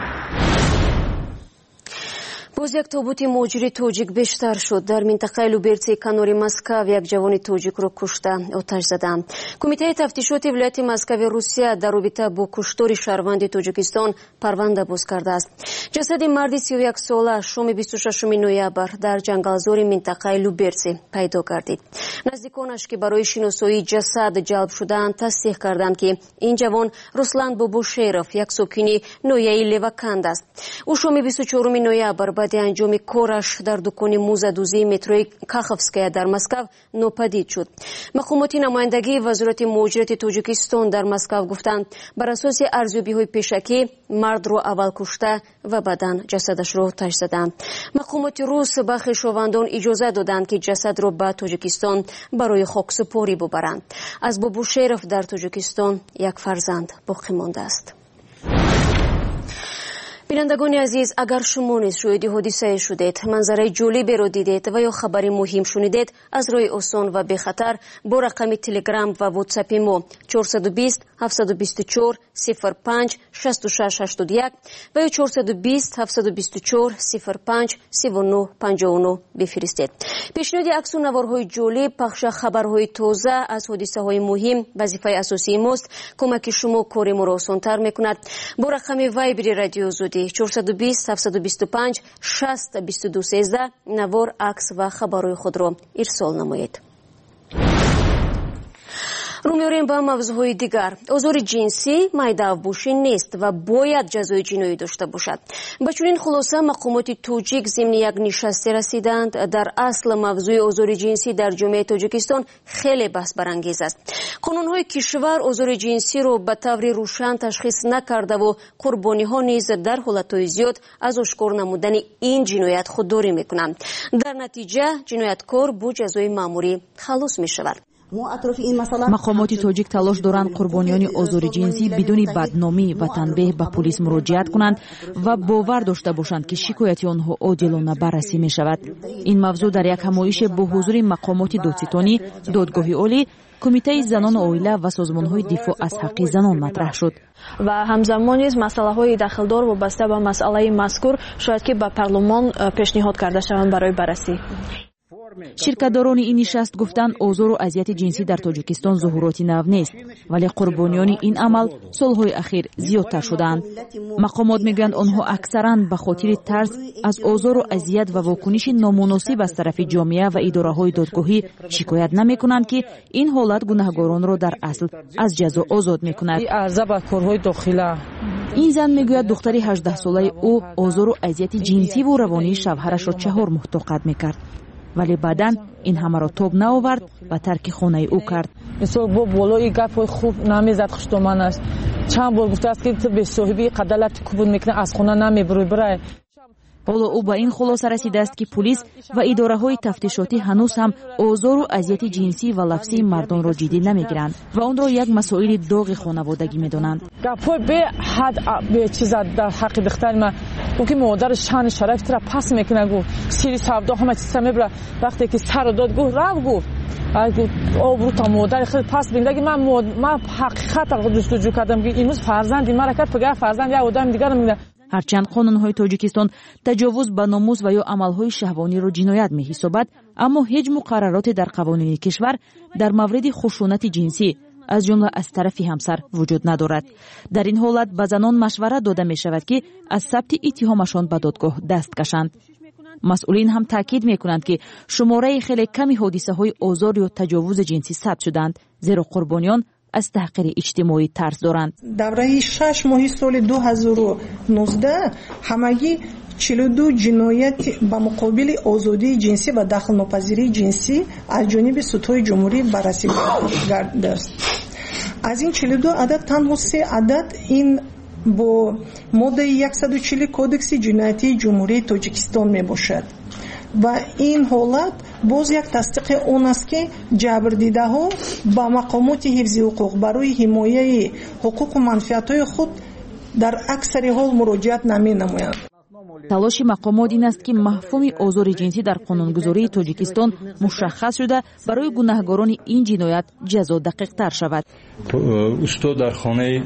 боз як тобути муҳоҷири тоҷик бештар шуд. дар минтақаи Люберци канори Москав як ҷавони тоҷикро кушта оташ заданд. кумитаи тафтишоти вилояти Москави Русия дар робита бо куштори шаҳрванди Тоҷикистон парванда боз кардааст. ҷасади марди си ю як сола шоми бисту шашуми ноябр дар ҷангалзори минтақаи Люберци пайдо гардид. наздиконаш ки барои шиносоии ҷасад ҷалб шуданд тасдиқ карданд ки ин ҷавон Руслан Бобошеров як сокини ноҳияи Леваканд аст. ӯ шоми бисту чоруми ноябр баъди анҷоми кораш дар дукони музадӯзии метрои Каховская дар Москав нопадид шуд. мақомоти намояндагии вазорати муҳоҷирати Тоҷикистон дар Москав гуфтанд бар асоси арзёбиҳои пешакӣ мардро аввал кушта ва баъдан ҷасадашро оташ заданд. мақомоти рус ба хешовандон иҷоза доданд ки ҷасадро ба Тоҷикистон барои хоксупорӣ бубаранд. аз Бобошеров дар Тоҷикистон як фарзанд боқӣ мондааст. бинандагони азиз, агар шумо низ шоҳиди ҳодисае шудед, манзараи ҷолиберо дидед ва ё хабари муҳим шунидед, аз роҳи осон ва бехатар бо рақами телеграм ва вотсапи мо чорсаду бист ҳафтсаду бисту чор сифр панҷ шасту шаш ҳаштоду як ва ё чорсаду бист ҳафтсаду бисту чор сифр панҷ сиву нӯҳ панҷоҳу нӯҳ бифиристед. пешниҳоди аксу наворҳои ҷолиб, пахша хабарҳои тоза аз ҳодисаҳои муҳим вазифаи асосии мост. кӯмаки шумо кори моро осонтар мекунад. бо рақами вайбери радио Озодӣ чорсаду бист ҳафтсаду бисту панҷ шаст бисту ду сездаҳ навор, акс ва хабарҳои худро ирсол намоед. рӯ меорем ба мавзӯъҳои дигар. озори ҷинсӣ майдаавбошӣ нест ва бояд ҷазои ҷиноӣ дошта бошад. ба чунин хулоса мақомоти тоҷик зимни як нишасте расиданд. дар асл мавзӯи озори ҷинсӣ дар ҷомеаи Тоҷикистон хеле баҳсбарангез аст. қонунҳои кишвар озори ҷинсиро ба таври рӯшан ташхис накардаву қурбониҳо низ дар ҳолатҳои зиёд аз ошкор намудани ин ҷиноят худдорӣ мекунанд. дар натиҷа ҷинояткор бо ҷазои маъмурӣ халос мешавад. мақомоти тоҷик талош доранд қурбонияни озори ҷинсӣ бидуни бадномӣ ва танбеҳ ба полис муроҷиат кунанд ва бовар дошта бошанд ки шикояти онҳо одилона баррасӣ мешавад. ин мавзӯъ дар як ҳамоише бо ҳузури мақомоти додситонӣ, додгоҳи олӣ, кумитаи занону оила ва созмонҳои дифоъ аз ҳаққи занон матраҳ шуд. ва ҳамзамон низ масъалаҳои дахилдор вобаста ба масъалаи мазкур шояд ки ба парлумон пешниҳод карда шаванд барои баррасӣ. ширкатдорони ин нишаст гуфтанд озору азияти ҷинсӣ дар тоҷикистон зуҳуроти нав нест, вале қурбониёни ин амал солҳои ахир зиёдтар шудаанд. мақомот мегӯянд онҳо аксаран ба хотири тарс аз озору азият ва вокуниши номуносиб аз тарафи ҷомеа ва идораҳои додгоҳӣ шикоят намекунанд ки ин ҳолат гунаҳгоронро дар асл аз ҷазо озод мекунад. ин зан мегӯяд духтари ҳаждаҳсолаи ӯ озору азияти ҷинсиву равонии шавҳарашро чаҳор муҳтоқат мекард, вале баъдан ин ҳамаро тоб наовард ва тарки хонаи ӯ кард. бо болои гапҳои хуб намезад хуштоманаш. чанд бор гуфтааст ки ту бесоҳиби қадалати кубуд мекунӣ, аз хона намебурӯй, бирай. ҳоло ӯ ба ин хулоса расидааст ки пулис ва идораҳои тафтишотӣ ҳанӯз ҳам озору азияти ҷинсӣ ва лафзии мардонро ҷиддӣ намегиранд ва онро як масоили доғи хонаводагӣ медонанд. гапҳои беҳад бечиза дар ҳаққи духтари ман, ӯ ки модари шаъни шарафи тура паст мекуна, гуфт сири савдо ҳама чиза мебира. вақте ки сару дод гуфт рав гуфт обрута модари хеле паст биндаги ман ман ҳақиқата ҷустуҷӯ кардам ки имрӯз фарзанди мара кард, пагар фарзанди як одами дигар мегӯяд. ҳарчанд қонунҳои тоҷикистон таҷовуз ба номус ва ё амалҳои шаҳвониро ҷиноят меҳисобад, аммо ҳеҷ муқаррароте дар қавонини кишвар дар мавриди хушунати ҷинсӣ аз ҷумла аз тарафи ҳамсар вуҷуд надорад. дар ин ҳолат ба занон машварат дода мешавад ки аз сабти иттиҳомашон ба додгоҳ даст кашанд. масъулин ҳам таъкид мекунанд ки шумораи хеле ками ҳодисаҳои озор ё таҷовузи ҷинсӣ сабт шуданд, зеро қурбониён аз таҳқири иҷтимоӣ тарс доранд. давраи шаш моҳи соли ду ҳазору нуздаҳ ҳамагӣ чилу ду ҷиноят ба муқобили озодии ҷинсӣ ва дахлнопазирии ҷинсӣ аз ҷониби судҳои ҷумҳурӣ баррасӣ гардидааст. аз ин чилу ду адад танҳо се адад ин бо моддаи яксаду чилу кодекси ҷиноятии ҷумҳурии тоҷикистон мебошад ва ин ҳолат боз як тасдиқи он аст ки ҷабрдидаҳо ба мақомоти ҳифзи ҳуқуқ барои ҳимояи ҳуқуқу манфиатҳои худ дар аксари ҳол муроҷиат наменамоянд. талоши мақомот ин аст ки мафҳуми озори ҷинсӣ дар қонунгузории тоҷикистон мушаххас шуда барои гунаҳгорони ин ҷиноят ҷазо дақиқтар шавад. устод дар хонаи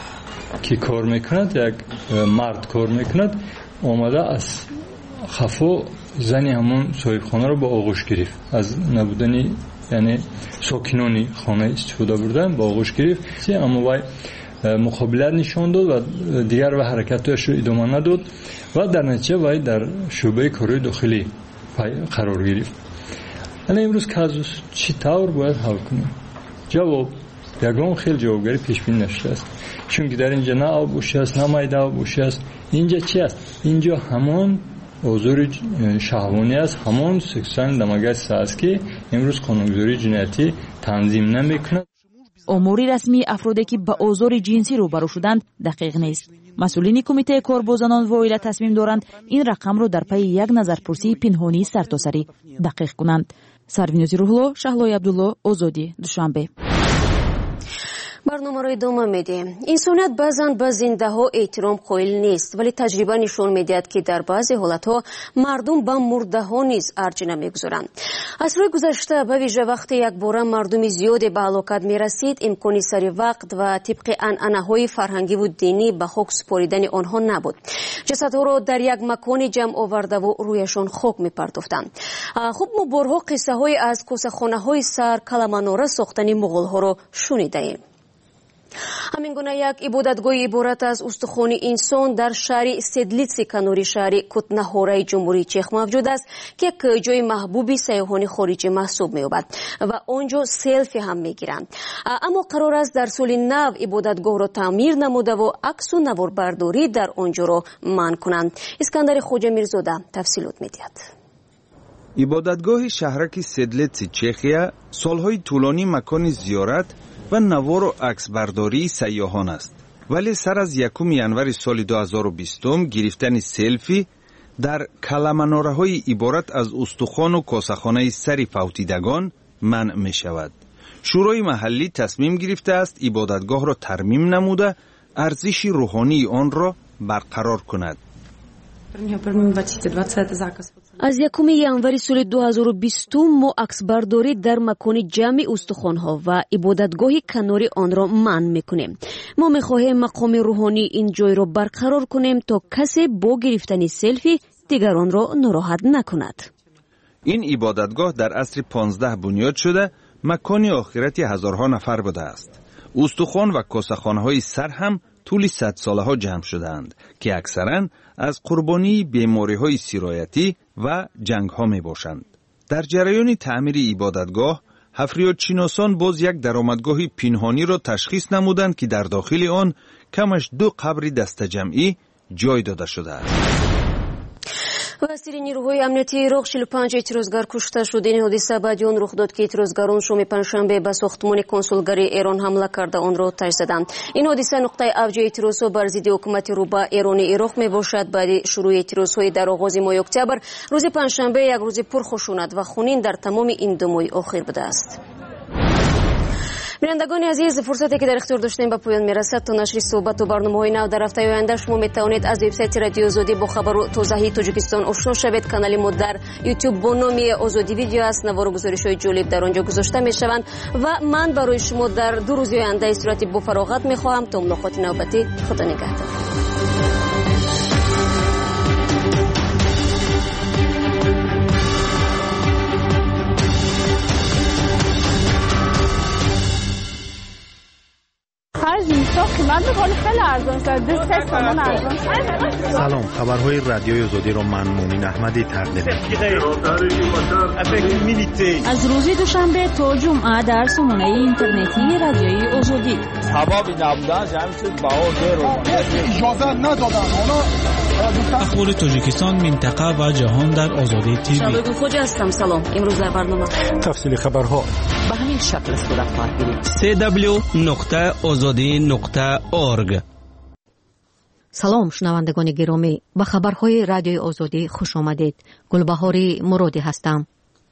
ки кор мекунад, як мард кор мекунад, омада аз хафо зани ҳамон соҳибхонаро ба оғӯш гирифт. аз набудани яъне сокинони хона истифода бурдан ба оғӯш гирифт. аммо вай муқобилат нишон дод ва дигар ва ҳаракатҳояшро идома надод ва дар натиҷа вай дар шӯъбаи корҳои дохилӣ қарор гирифт. ана имрӯз казус чӣ тавр бояд ҳал кунем? ҷавоб ягон хел ҷавобгарӣ пешбинӣ наштааст. чунки дар инҷа на авбошӣ аст, на майда авбошӣ аст. инҷа чӣ аст? инҷо ҳамон озори шаҳвонӣ аст, ҳамон сексуални дамогаҷса аст ки имрӯз қонунгузории ҷиноятӣ танзим намекунад. омори расмии афроде ки ба озори ҷинсӣ рӯбарӯ шуданд дақиқ нест. масъулини кумитаи кор бо занон ва оила тасмим доранд ин рақамро дар пайи як назарпурсии пинҳонии сартосарӣ дақиқ кунанд. сарвинӯзи рӯҳло, шаҳлои абдулло, озодӣ, душанбе. барномаро идома медиҳем. инсоният баъзан ба зиндаҳо эҳтиром қоил нест, вале таҷриба нишон медиҳад ки дар баъзе ҳолатҳо мардум ба мурдаҳо низ арҷ намегузоранд. асрҳои гузашта ба вижа вақте якбора мардуми зиёде ба ҳалокат мерасид, имкони сари вақт ва тибқи анъанаҳои фарҳангиву динӣ ба хок супоридани онҳо набуд. ҷасадҳоро дар як маконе ҷамъ овардаву рӯяшон хок мепартофтанд. хуб мо борҳо қиссаҳои аз косахонаҳои сар каламанора сохтани муғулҳоро шунидаем. ҳамин гуна як ибодатгоҳи иборат аз устухони инсон дар шаҳри седлитси канори шаҳри кутнаҳораи ҷумҳурии чех мавҷуд аст ки як ҷои маҳбуби сайёҳони хориҷӣ маҳсуб меёбад ва он ҷо селфи ҳам мегиранд. аммо қарор аст дар соли нав ибодатгоҳро таъмир намудаву аксу наворбардорӣ дар он ҷоро манъ кунанд. искандари хоҷамирзода тафсилот медиҳад. ибодатгоҳи шаҳраки седлитси чехия солҳои тӯлонӣ макони зиёрат ва навору аксбардории сайёҳон аст. вале сар аз якуми январи соли ду ҳазору бистум гирифтани селфи дар каламанораҳои иборат аз устухону косахонаи сари фавтидагон манъ мешавад. шӯрои маҳаллӣ тасмим гирифтааст ибодатгоҳро тармим намуда арзиши рӯҳонии онро барқарор кунад. аз якуми январи соли ду ҳазору бистум мо аксбардорӣ дар макони ҷамъи устухонҳо ва ибодатгоҳи канори онро манъ мекунем. мо мехоҳем мақоми рӯҳонии ин ҷойро барқарор кунем то касе бо гирифтани селфи дигаронро нороҳат накунад. این عبادتگاه در عصر پانزده بنیاد شده مکان آخرتی هزارها نفر بوده است. استخوان و کاسه‌خانه‌های سر هم طول صد ساله ها جمع شدند که اکثراً از قربانی بیماری‌های سرایتی و جنگ‌ها میباشند. در جریان تعمیر عبادتگاه حفریات‌شناسان باز یک درآمدگاه پنهانی را تشخیص نمودند که در داخل آن کمش دو قبر دسته‌جمعی جای داده شده است. وزیر نیروهای امنیتی عراق چهل و پنج اعتراضگر کشته شد. این حادثه بعد آن رخ داد که اعتراضگران شام پنجشنبه به ساختمان کنسولگری ایران حمله کرده آن را تاج زدند. این حادثه نقطه اوج اعتراضها بر ضد حکومت روبه ایرانی عراق میباشد. بعد شروع اعتراضهای در آغاز ماه اکتبر، روز پنجشنبه یک روز پرخشونت و خونین در تمام این دو ماه اخیر بوده است. بینندگان عزیز، فرصتی که در اختیار داشتیم به پایان میرسد. تا نشر صحبت و برنامه‌های نو در هفته آینده شما میتوانید از وبسایت رادیو آزادی با خبر و تازه‌ی تاجیکستان آشنا شوید. کانال ما در یوتیوب با نام آزادی ویدیو است. نوار و گزارش‌های جالب در آنجا گذاشته میشوند و من برای شما در دو روز آینده صورت با فراغت میخواهم. تا ملاقات نوبتی، خدا نگهدار. سلام، خبرهای رادیوی آزادی را من مومن احمدی تقدیم می‌کنم. از روز دوشنبه تا جمعه در سامانه اینترنتی رادیوی آزادی. هوا نبودن جمع شد بهار اجازه ندادن. اخبار تاجیکستان، منطقه و جهان در آزادی تیوی. شبکه خوجا هستم. سلام. امروز در برنامه تفصیل خبرها به همین شکل صورت خواهد گرفت. سی دبلیو نقطه آزادی نقطه اورگ. سلام شنوندگان گرامی، به خبرهای رادیوی آزادی خوش آمدید. گلبهاری مرادی هستم.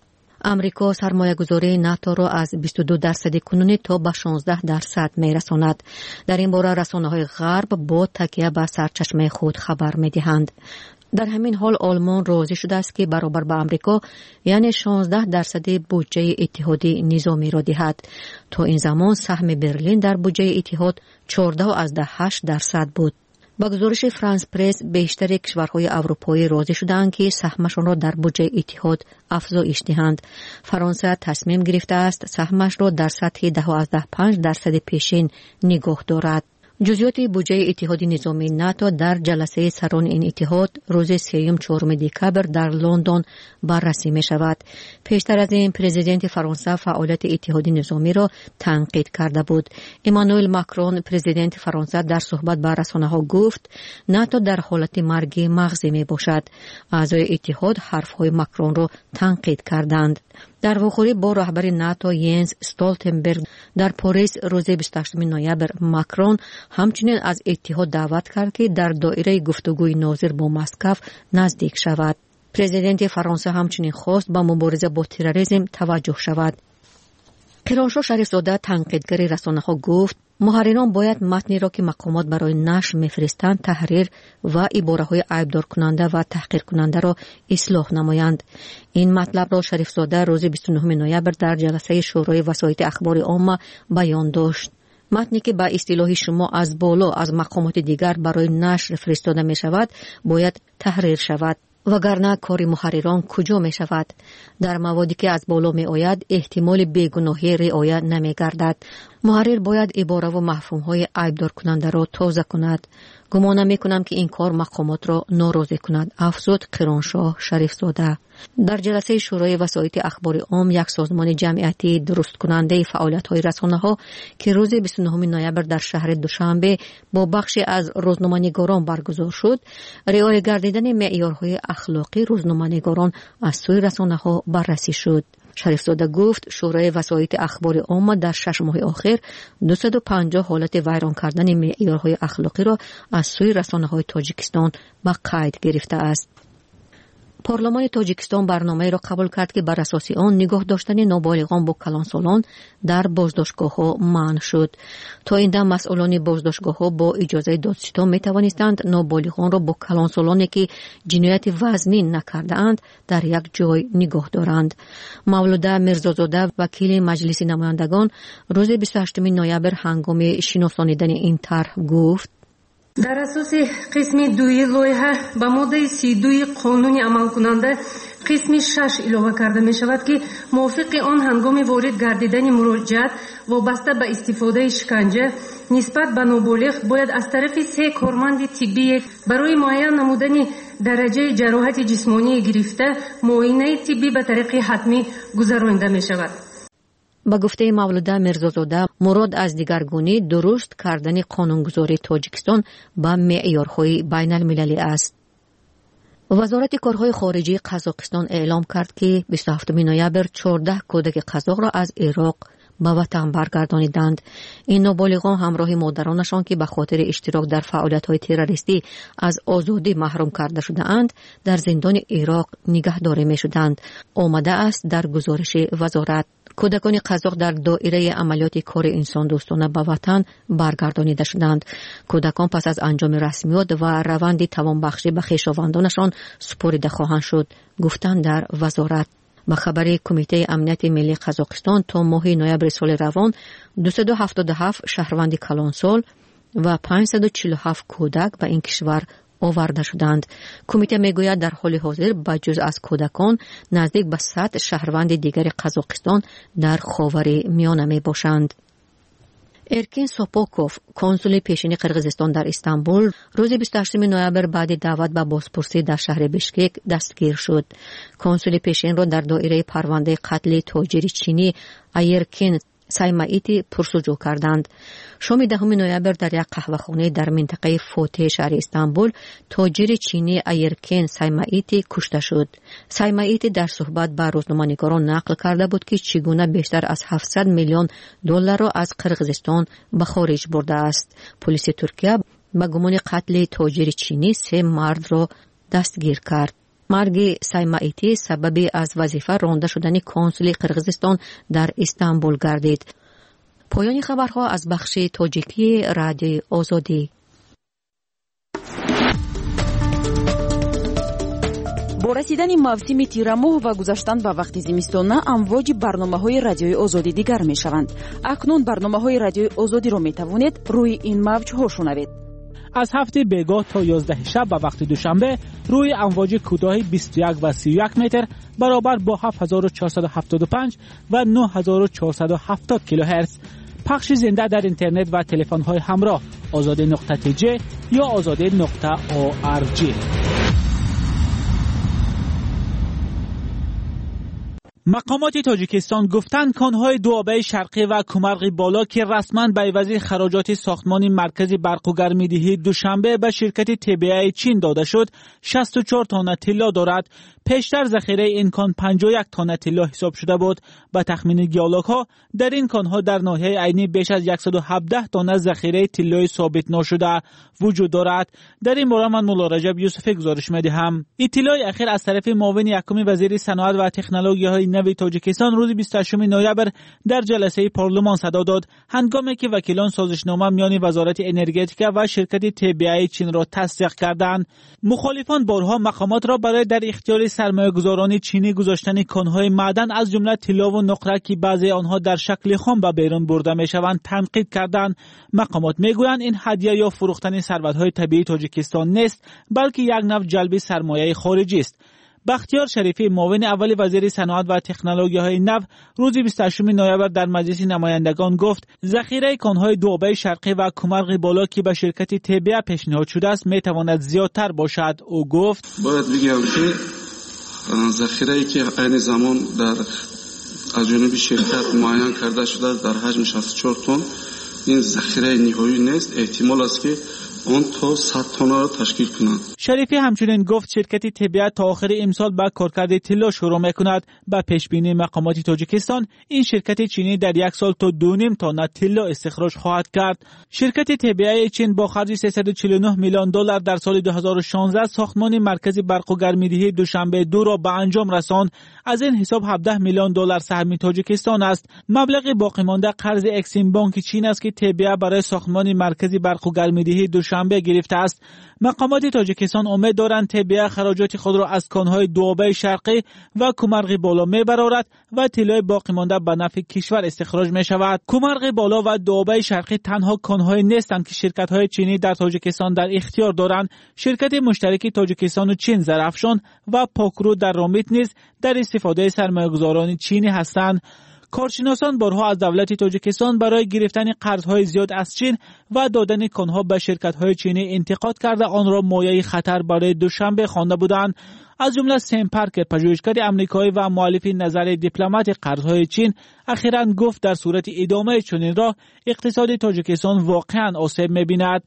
امریکا سرمایه‌گذاری ناتو را از بیست و دو درصد کنونی تا به شانزده درصد می‌رساند. در این باره رسانه‌های غرب با تکیه به سرچشمه خود خبر می‌دهند. در همین حال آلمان راضی شده است که برابر به امریکا یعنی شانزده درصد بودجه اتحادی نظامی را دهد. تا این زمان سهم برلین در بودجه اتحاد چهارده و هشت درصد بود. با گزارش فرانس پرس بیشتر کشورهای اروپایی راضی شدند که سهمشان را در بودجه اتحاد افزایش دهند. فرانسه تصمیم گرفته است سهمش را در سطح ده و پنج درصد پیشین نگاه دارد. جزئیات بودجه اتحاد نظامی ناتو در جلسه سران این اتحاد روز سوم چهارم دکبر در لندن بررسی می شود. پیشتر از این پرزیدنت فرانسه فعالیت اتحاد نظامی را تنقید کرده بود. امانوئل ماکرون پرزیدنت فرانسه در صحبت با رسانه‌ها گفت ناتو در حالت مرگ مغزی می باشد. اعضای اتحاد حرفهای ماکرون را تنقید کردند. در واخوری با رهبر ناتو ینس استولتنبرگ در پاریس روز بیست و هشتم نوامبر، ماکرون همچنین از اتحاد دعوت کرد که در دایره گفتگوی ناظر با مسکو نزدیک شود. پرزیدنت فرانسه همچنین خواست با مبارزه با تروریسم توجه شود. کرانشاه شریفزاده تنقیدگر رسانه‌ها گفت محرران باید متنی را که مقامات برای نشر می‌فرستند تحریر و عباره‌های عیبدار کننده و تحقیر کننده را اصلاح نمایند. این مطلب را شریفزاده روز بیست و نهم نوامبر در جلسه شورای وسایط اخبار عامه بیان داشت. متنی که با اصطلاح شما از بالا از مقامات دیگر برای نشر فرستاده می شود باید تحریر شود، وگرنه کار محرران کجا می شود؟ در موادی که از بالا می آید احتمال بیگناهی رعایت نمی گردد. محرر باید عباره و مفهوم‌های عیبدار کننده را تازه کند. گمان نمی کنم که این کار مقامات را ناراضی کند، افزود کرانشاه شریفزاده. در جلسه شورای وسایط اخبار عام، یک سازمان جمعیتی درست کننده فعالیت‌های رسانه‌ها که روز بیست و نهم نوامبر در شهر دوشنبه با بخشی از روزنامه‌نگاران برگزار شد، رعایت گردیدن معیارهای اخلاقی روزنامه‌نگاران از سوی رسانه‌ها بررسی شد. شریفزاده گفت شورای وسایط اخبار عامه در شش ماه آخر دویست و پنجاه حالت ویران کردن معیارهای اخلاقی را از سوی رسانه‌های تاجیکستان به قید گرفته است. پارلمان تاجیکستان برنامه را قبول کرد که بر اساس آن نگاه داشتن نابالغان با کلانسالان در بازداشتگاه‌ها منع شد. تا این دم مسئولان بازداشتگاه‌ها با اجازه دادستان می توانستند نابالغان را با کلانسالانی که جنایت وزنی نکرده‌اند در یک جای نگاه دارند. مولوده میرزازاده وکیل مجلس نمایندگان روز بیست و هشتم نوامبر هنگام شناسانیدن این طرح گفت در اساس قسم دوی لایحه به ماده سی و دو قانون عمل کننده قسم شش اضافه کرده می شود که موافق آن هنگام وارد گردیدن مراجعت وابسته به استفاده شکنجه نسبت به نابالغ باید از طرف سه کارمند طبی برای معاین نمودن درجه جراحت جسمانی گرفته معاینه طبی به طریق حتمی گذرانده می شود. با گفته مولوده میرزازاده، مراد از دیگرگونی درست کردن قانونگذاری تاجیکستان با معیارهای بین المللی است. وزارت کارهای خارجی قزاقستان اعلام کرد که بیست و هفتم نوامبر چهارده کودک قزاق را از عراق به وطن برگردانیدند. این نابالغان همراه مادرانشان که به خاطر اشتراک در فعالیت‌های تروریستی از آزادی محروم کرده شده‌اند در زندان عراق نگهداری می‌شدند. آمده است در گزارش وزارت کودکان قزاق در دایره عملیات کار انسان دوستانه به وطن برگردانیده شدند. کودکان پس از انجام رسمیات و روند توانبخشی به خویشاوندانشان سپرده خواهند شد، گفتند در وزارت. با خبر کمیته امنیت ملی قزاقستان تا ماه نوامبر سال روان دویست و هفتاد و هفت شهروند کلانسال و پانصد و چهل و هفت کودک به این کشور آورده شدند. کمیته میگوید در حال حاضر با جز از کودکان نزدیک به صد شهروند دیگر قزاقستان در خاور میانه می باشند. ارکین سوپوکوف، کنسول پیشین قرقیزستان در استانبول، روز بیست و هشتم نوامبر بعد دعوت به بازپرسی در شهر بشکک دستگیر شد. کنسول پیشین را در دایره پرونده قتل تاجر چینی ایرکین سایمایتی پرسجو کردند. شام دهم نوامبر در یک قهوه‌خانه در منطقه فوته شهر استانبول تاجر چینی ایرکین سایمایتی کشته شد. سایمایتی در صحبت با روزنامه‌نگاران نقل کرده بود که چگونه بیشتر از هفتصد میلیون دلار را از قرقیزستان به خارج برده است. پلیس ترکیه با گمان قتل تاجر چینی سه مرد را دستگیر کرد. مرگ سایمایتی سبب از وظیفه رانده شدن کنسول قرقیزستان در استانبول گردید. پایان خبرها از بخش تاجیکی رادیوی آزادی. با رسیدن موسم تیرماه و گذشتن به وقت زمستان امواج برنامه‌های رادیوی آزادی دیگر می‌شوند. اکنون برنامه‌های رادیوی آزادی را می‌توانید روی این موج‌ها شنوید. از هفته بیگاه تا یازده شب و وقت دوشنبه روی امواج کوتاه بیست و یک و سی و یک متر برابر با هفت هزار و چهارصد و هفتاد و پنج و نه هزار و چهارصد و هفتاد کیلوهرتز. پخش زنده در اینترنت و تلفن‌های همراه آزاده نقطه تی جی یا آزاده نقطه او آر جی. مقامات تاجیکستان گفتند کانهای دوآبه شرقی و کومرغ بالا که رسما به عوض خراجات ساختمان مرکزی برق و گرمیدهی دوشنبه به شرکت تی بی ای چین داده شد شصت و چهار تن طلا دارد. پیشتر ذخیره این کان پنجاه و یک تن طلا حساب شده بود. به تخمین گیولوگ‌ها در این کانها در ناحیه عینی بیش از صد و هفده تن ذخیره طلای ثابت نشده وجود دارد. در این باره من مولا رجب یوسفی گزارش می‌دهم. اطلاع اخیر از طرف معاون یکم وزیر صنعت و تکنولوژی‌های نو تاجیکستان روز بیست و هشتم نوامبر در جلسه پارلمان صدا داد هنگامی که وکیلان سازشنامه میان وزارت انرژتیک و شرکت تی بی ای چین را تصدیق کردند. مخالفان بارها مقامات را برای در اختیار سرمایه‌گذاران چینی گذاشتن کانهای معدن از جمله طلا و نقره که بعضی آنها در شکل خام به بیرون برده میشوند تنقید کردند. مقامات میگویند این هدیه یا فروختن ثروت‌های طبیعی تاجیکستان نیست بلکه یک نوع جلب سرمایه خارجی است. بختیار شریفی معاون اول وزیر صنعت و تکنولوژی‌های نو روز بیست و هشتم نوامبر در مجلس نمایندگان گفت ذخیره کانهای دوآبه شرقی و کومرغ بالا که به شرکت تی بی ای پیشنهاد شده است میتواند زیادتر باشد. او گفت باید بگم که ذخیره‌ای که این زمان در از جانب شرکت معین کرده شده در حجم شصت و چهار تن این ذخیره نهایی نیست. احتمال است که اون تا صد تن را تشکیل کنند. شریفی همچنین گفت شرکت تی بی ای تا آخر امسال با کارکرد طلا شروع میکند. با پیشبینی مقامات تاجیکستان این شرکت چینی در یک سال تا دو نیم تن طلا استخراج خواهد کرد. شرکت تی بی ای چین با خرج سیصد و چهل و نه میلیون دلار در سال دو هزار و شانزده ساختمان مرکزی برق و گرمیدهی دوشنبه دو را به انجام رساند. از این حساب هفده میلیون دلار سهم تاجیکستان است. مبلغ باقی مانده قرض اکسیم بانک چین است که تی بی ای برای ساختمان مرکزی برق و گرمیدهی دوشنبه دوشنبه گرفته است. مقامات تاجیکستان امید دارند تبیه خراجات خود را از کانهای دوآبه شرقی و کومرغ بالا میبرارد و طلای باقی مانده به نفع کشور استخراج می شود. کومرغ بالا و دوآبه شرقی تنها کانهای نیستند که شرکت های چینی در تاجیکستان در اختیار دارند. شرکت مشترک تاجیکستان و چین زرافشان و پاکرو در رامیت نیز در استفاده سرمایه‌گذاران چینی هستند. کارشناسان بارها از دولت تاجیکستان برای گرفتن قرضهای زیاد از چین و دادن کانها به شرکت‌های چینی انتقاد کرده آن را مایه خطر برای دوشنبه خوانده بودند. از جمله سیم پارکر، پژوهشگر آمریکایی و مؤلف نظر دیپلمات قرضهای چین، اخیراً گفت در صورت ادامه چنین راه اقتصاد تاجیکستان واقعاً آسیب می‌بیند.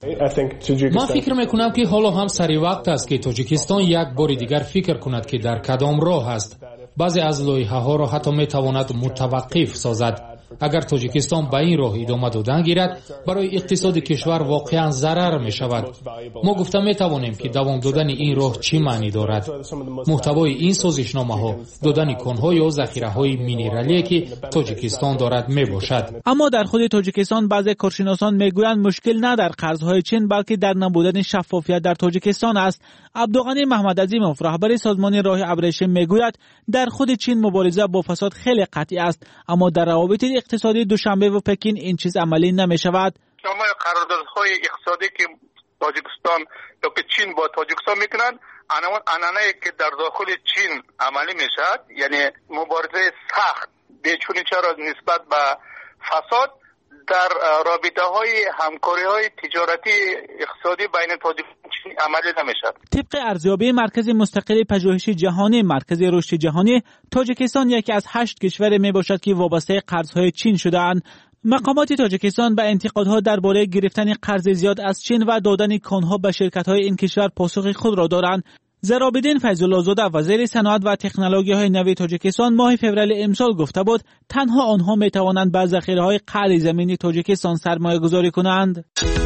من فکر می‌کنم که حالا هم سری وقت است که تاجیکستان یک بار دیگر فکر کند که در کدام راه است. بعضی از لایحه‌ها را حتی می‌تواند متوقف سازد. اگر تاجیکستان به این راه ادامه دادن گیرد، برای اقتصاد کشور واقعا ضرر می شود. ما گفته می توانیم که دوام دادن این راه چی معنی دارد. محتوای این سازشنامه ها دادن کانها یا ذخیره های مینرالی که تاجیکستان دارد می باشد. اما در خود تاجیکستان بعضی کارشناسان می گویند مشکل نه در قرضهای چین بلکه در نبودن شفافیت در تاجیکستان است. عبدالغنی محمد عظیموف، رهبر سازمان راه ابریشم، می گوید در خود چین مبارزه با فساد خیلی قطعی است، اما در روابط اقتصادی دوشنبه و پکین این چیز عملی نمی شود. شما قراردادهای اقتصادی که تاجیکستان یا که چین با تاجیکستان میکنند، آنانه که در داخل چین عملی میشد، یعنی مبارزه سخت بیچونی چرا نسبت به فساد در رابطه های همکاری های تجارتی اقتصادی بین تاجیکستان و چین عملی نمیشد. طبق ارزیابی مرکز مستقل پژوهش جهانی مرکز رشد جهانی، تاجیکستان یکی از هشت کشور می باشد که وابسته قرضهای چین شده‌اند. مقامات تاجیکستان به انتقادها درباره گرفتن قرض زیاد از چین و دادن کانها به شرکت‌های این کشور پاسخ خود را دارند. زرابدین فیض‌الله زاده، وزیر صنعت و تکنولوژی‌های نوین تاجیکستان، ماه فوریه امسال گفته بود تنها آنها می‌توانند به ذخیره‌های قعر زمینی تاجیکستان سرمایه‌گذاری کنند.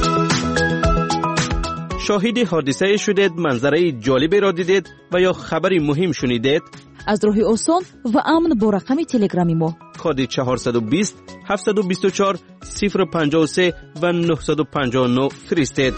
شاهد حادثه شدید، منظره جالبی را دیدید و یا خبری مهم شنیدید؟ از راه آسان و امن با رقم تلگرامی ما کد چهارصد و بیست هفتصد و بیست و چهار صفر پنجاه و سه و نهصد و پنجاه و نه فرستید.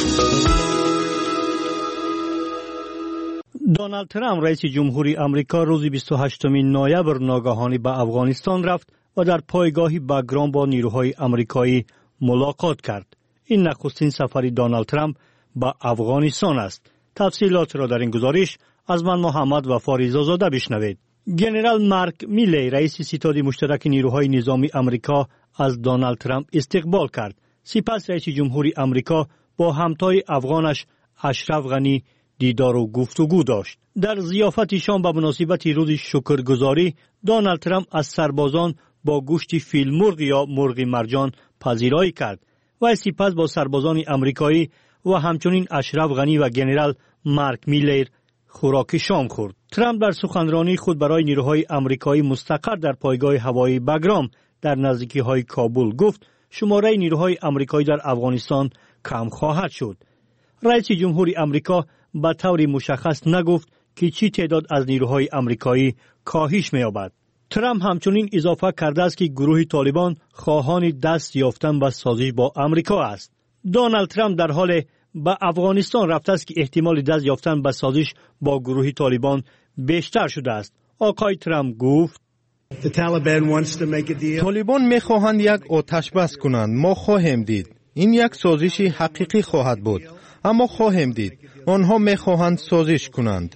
دونالد ترامپ رئیس جمهوری آمریکا روز بیست و هشتم نوامبر ناگهانی به افغانستان رفت و در پایگاهی باگرام با نیروهای آمریکایی ملاقات کرد. این نخستین سفری دونالد ترامپ به افغانستان است. تفصیلات را در این گزارش از من محمد و فاریزا زاده بشنوید. جنرال مارک میلی، رئیس ستاد مشترک نیروهای نظامی آمریکا، از دونالد ترامپ استقبال کرد. سپس رئیس جمهوری آمریکا با همتای افغانش اشرف غنی دیدار و گفتگو داشت. در ضیافتشان به مناسبت روز شکرگزاری، دونالد ترامپ از سربازان با گوشت فیل مرغ یا مرغ مرجان پذیرایی کرد و سپس با سربازان آمریکایی و همچنین اشرف غنی و جنرال مارک میلر خوراک شام خورد. ترامپ در سخنرانی خود برای نیروهای آمریکایی مستقر در پایگاه هوایی باگرام در نزدیکی های کابل گفت شماره نیروهای آمریکایی در افغانستان کم خواهد شد. رئیس جمهوری آمریکا به طور مشخص نگفت که چی تعداد از نیروهای آمریکایی کاهش می‌یابد. ترامپ همچنین اضافه کرده است که گروه طالبان خواهان دست یافتن به سازش با آمریکا است. دونالد ترامپ در حال به افغانستان رفته است که احتمال دست یافتن به سازش با گروه طالبان بیشتر شده است. آقای ترامپ گفت طالبان می‌خواهند یک آتش بس کنند. ما خواهیم دید. این یک سازش حقیقی خواهد بود. اما خواهیم دید. آنها می‌خواهند سازش کنند.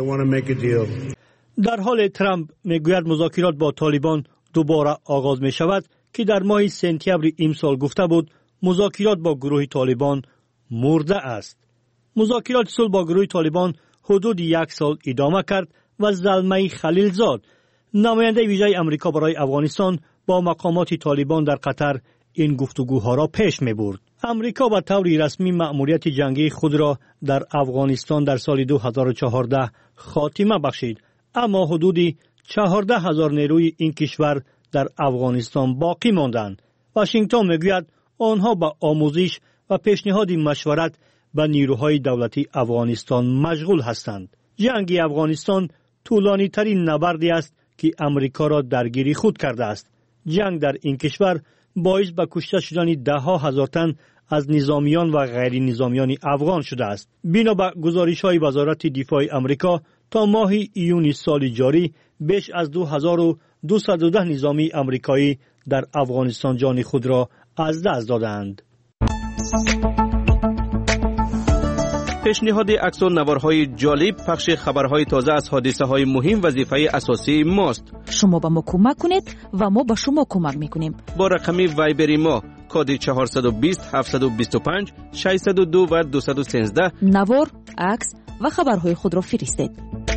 در حال ترامپ میگوید مذاکرات با طالبان دوباره آغاز می شود که در ماه سپتامبر امسال گفته بود مذاکرات با گروه طالبان مرده است. مذاکرات صلح با گروه طالبان حدود یک سال ادامه کرد و زلمه خلیلزاد، نماینده ویژه آمریکا برای افغانستان، با مقامات طالبان در قطر این گفتگوها را پیش می برد. امریکا به طور رسمی مأموریت جنگی خود را در افغانستان در سال دو هزار و چهارده خاتمه بخشید، اما حدود چهارده هزار نیروی این کشور در افغانستان باقی ماندند. واشنگتن میگوید آنها با آموزش و پیشنهاد مشورت به نیروهای دولتی افغانستان مشغول هستند. جنگ افغانستان طولانی ترین نبردی است که امریکا را درگیری خود کرده است. جنگ در این کشور باعث به کشته شدن ده ها هزار تن از نظامیان و غیر نظامیان افغان شده است. بنا به گزارش‌های وزارت دفاع آمریکا تا ماه ایون سال جاری بیش از دو هزار و دویست و ده نظامی آمریکایی در افغانستان جان خود را از دست دادند. پیشنهاد عکس و نوارهای جالب، پخش خبرهای تازه از حادثه های مهم وظیفه اساسی ماست. شما به ما کمک کنید و ما به شما کمک میکنیم. با رقم وایبری ما کد چهارصد و بیست هفتصد و بیست و پنج ششصد و دو و دویست و سیزده نوار، عکس و خبرهای خود را فرستید.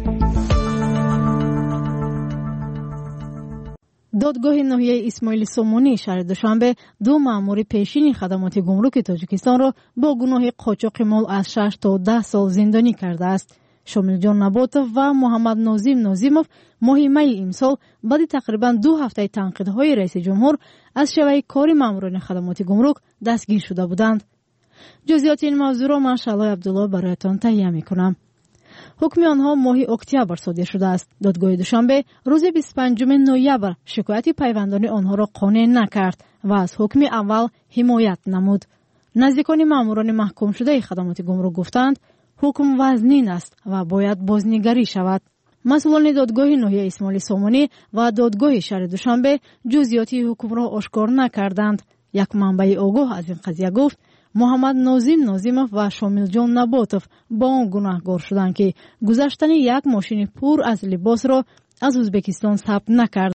دادگاه ناحیه اسماعیل سومونی شهر دوشنبه دو مأمور پیشین خدمات گمرک تاجیکستان را با گناه قاچاق مال از شش تا ده سال زندانی کرده است. شامل جان نباتوف و محمد ناظم ناظموف ماه می امسال بعد تقریبا دو هفته تنقیدهای رئیس جمهور از شیوه کار مأموران خدمات گمرک دستگیر شده بودند. جزئیات این موضوع را من شعله عبدالله برایتان تهیه می‌کنم. حکم آنها ماه اکتبر صادر شده است. دادگاه دوشنبه روز بیست و پنجم نوامبر شکایت پیوندان آنها را قانع نکرد و از حکم اول حمایت نمود. نزدیکان ماموران محکوم شده خدمات گمرک گفتند حکم وزنین است و باید بازنگری شود. مسئولان دادگاه ناحیه اسماعیل سومونی و دادگاه شهر دوشنبه جزئیاتی حکم را آشکار نکردند. یک منبع آگاه از این قضیه گفت محمد ناظم ناظموف و شامل جان نباتوف با آن گناهکار شدند که گذاشتن یک ماشین پر از لباس را از ازبکستان ثبت نکرد.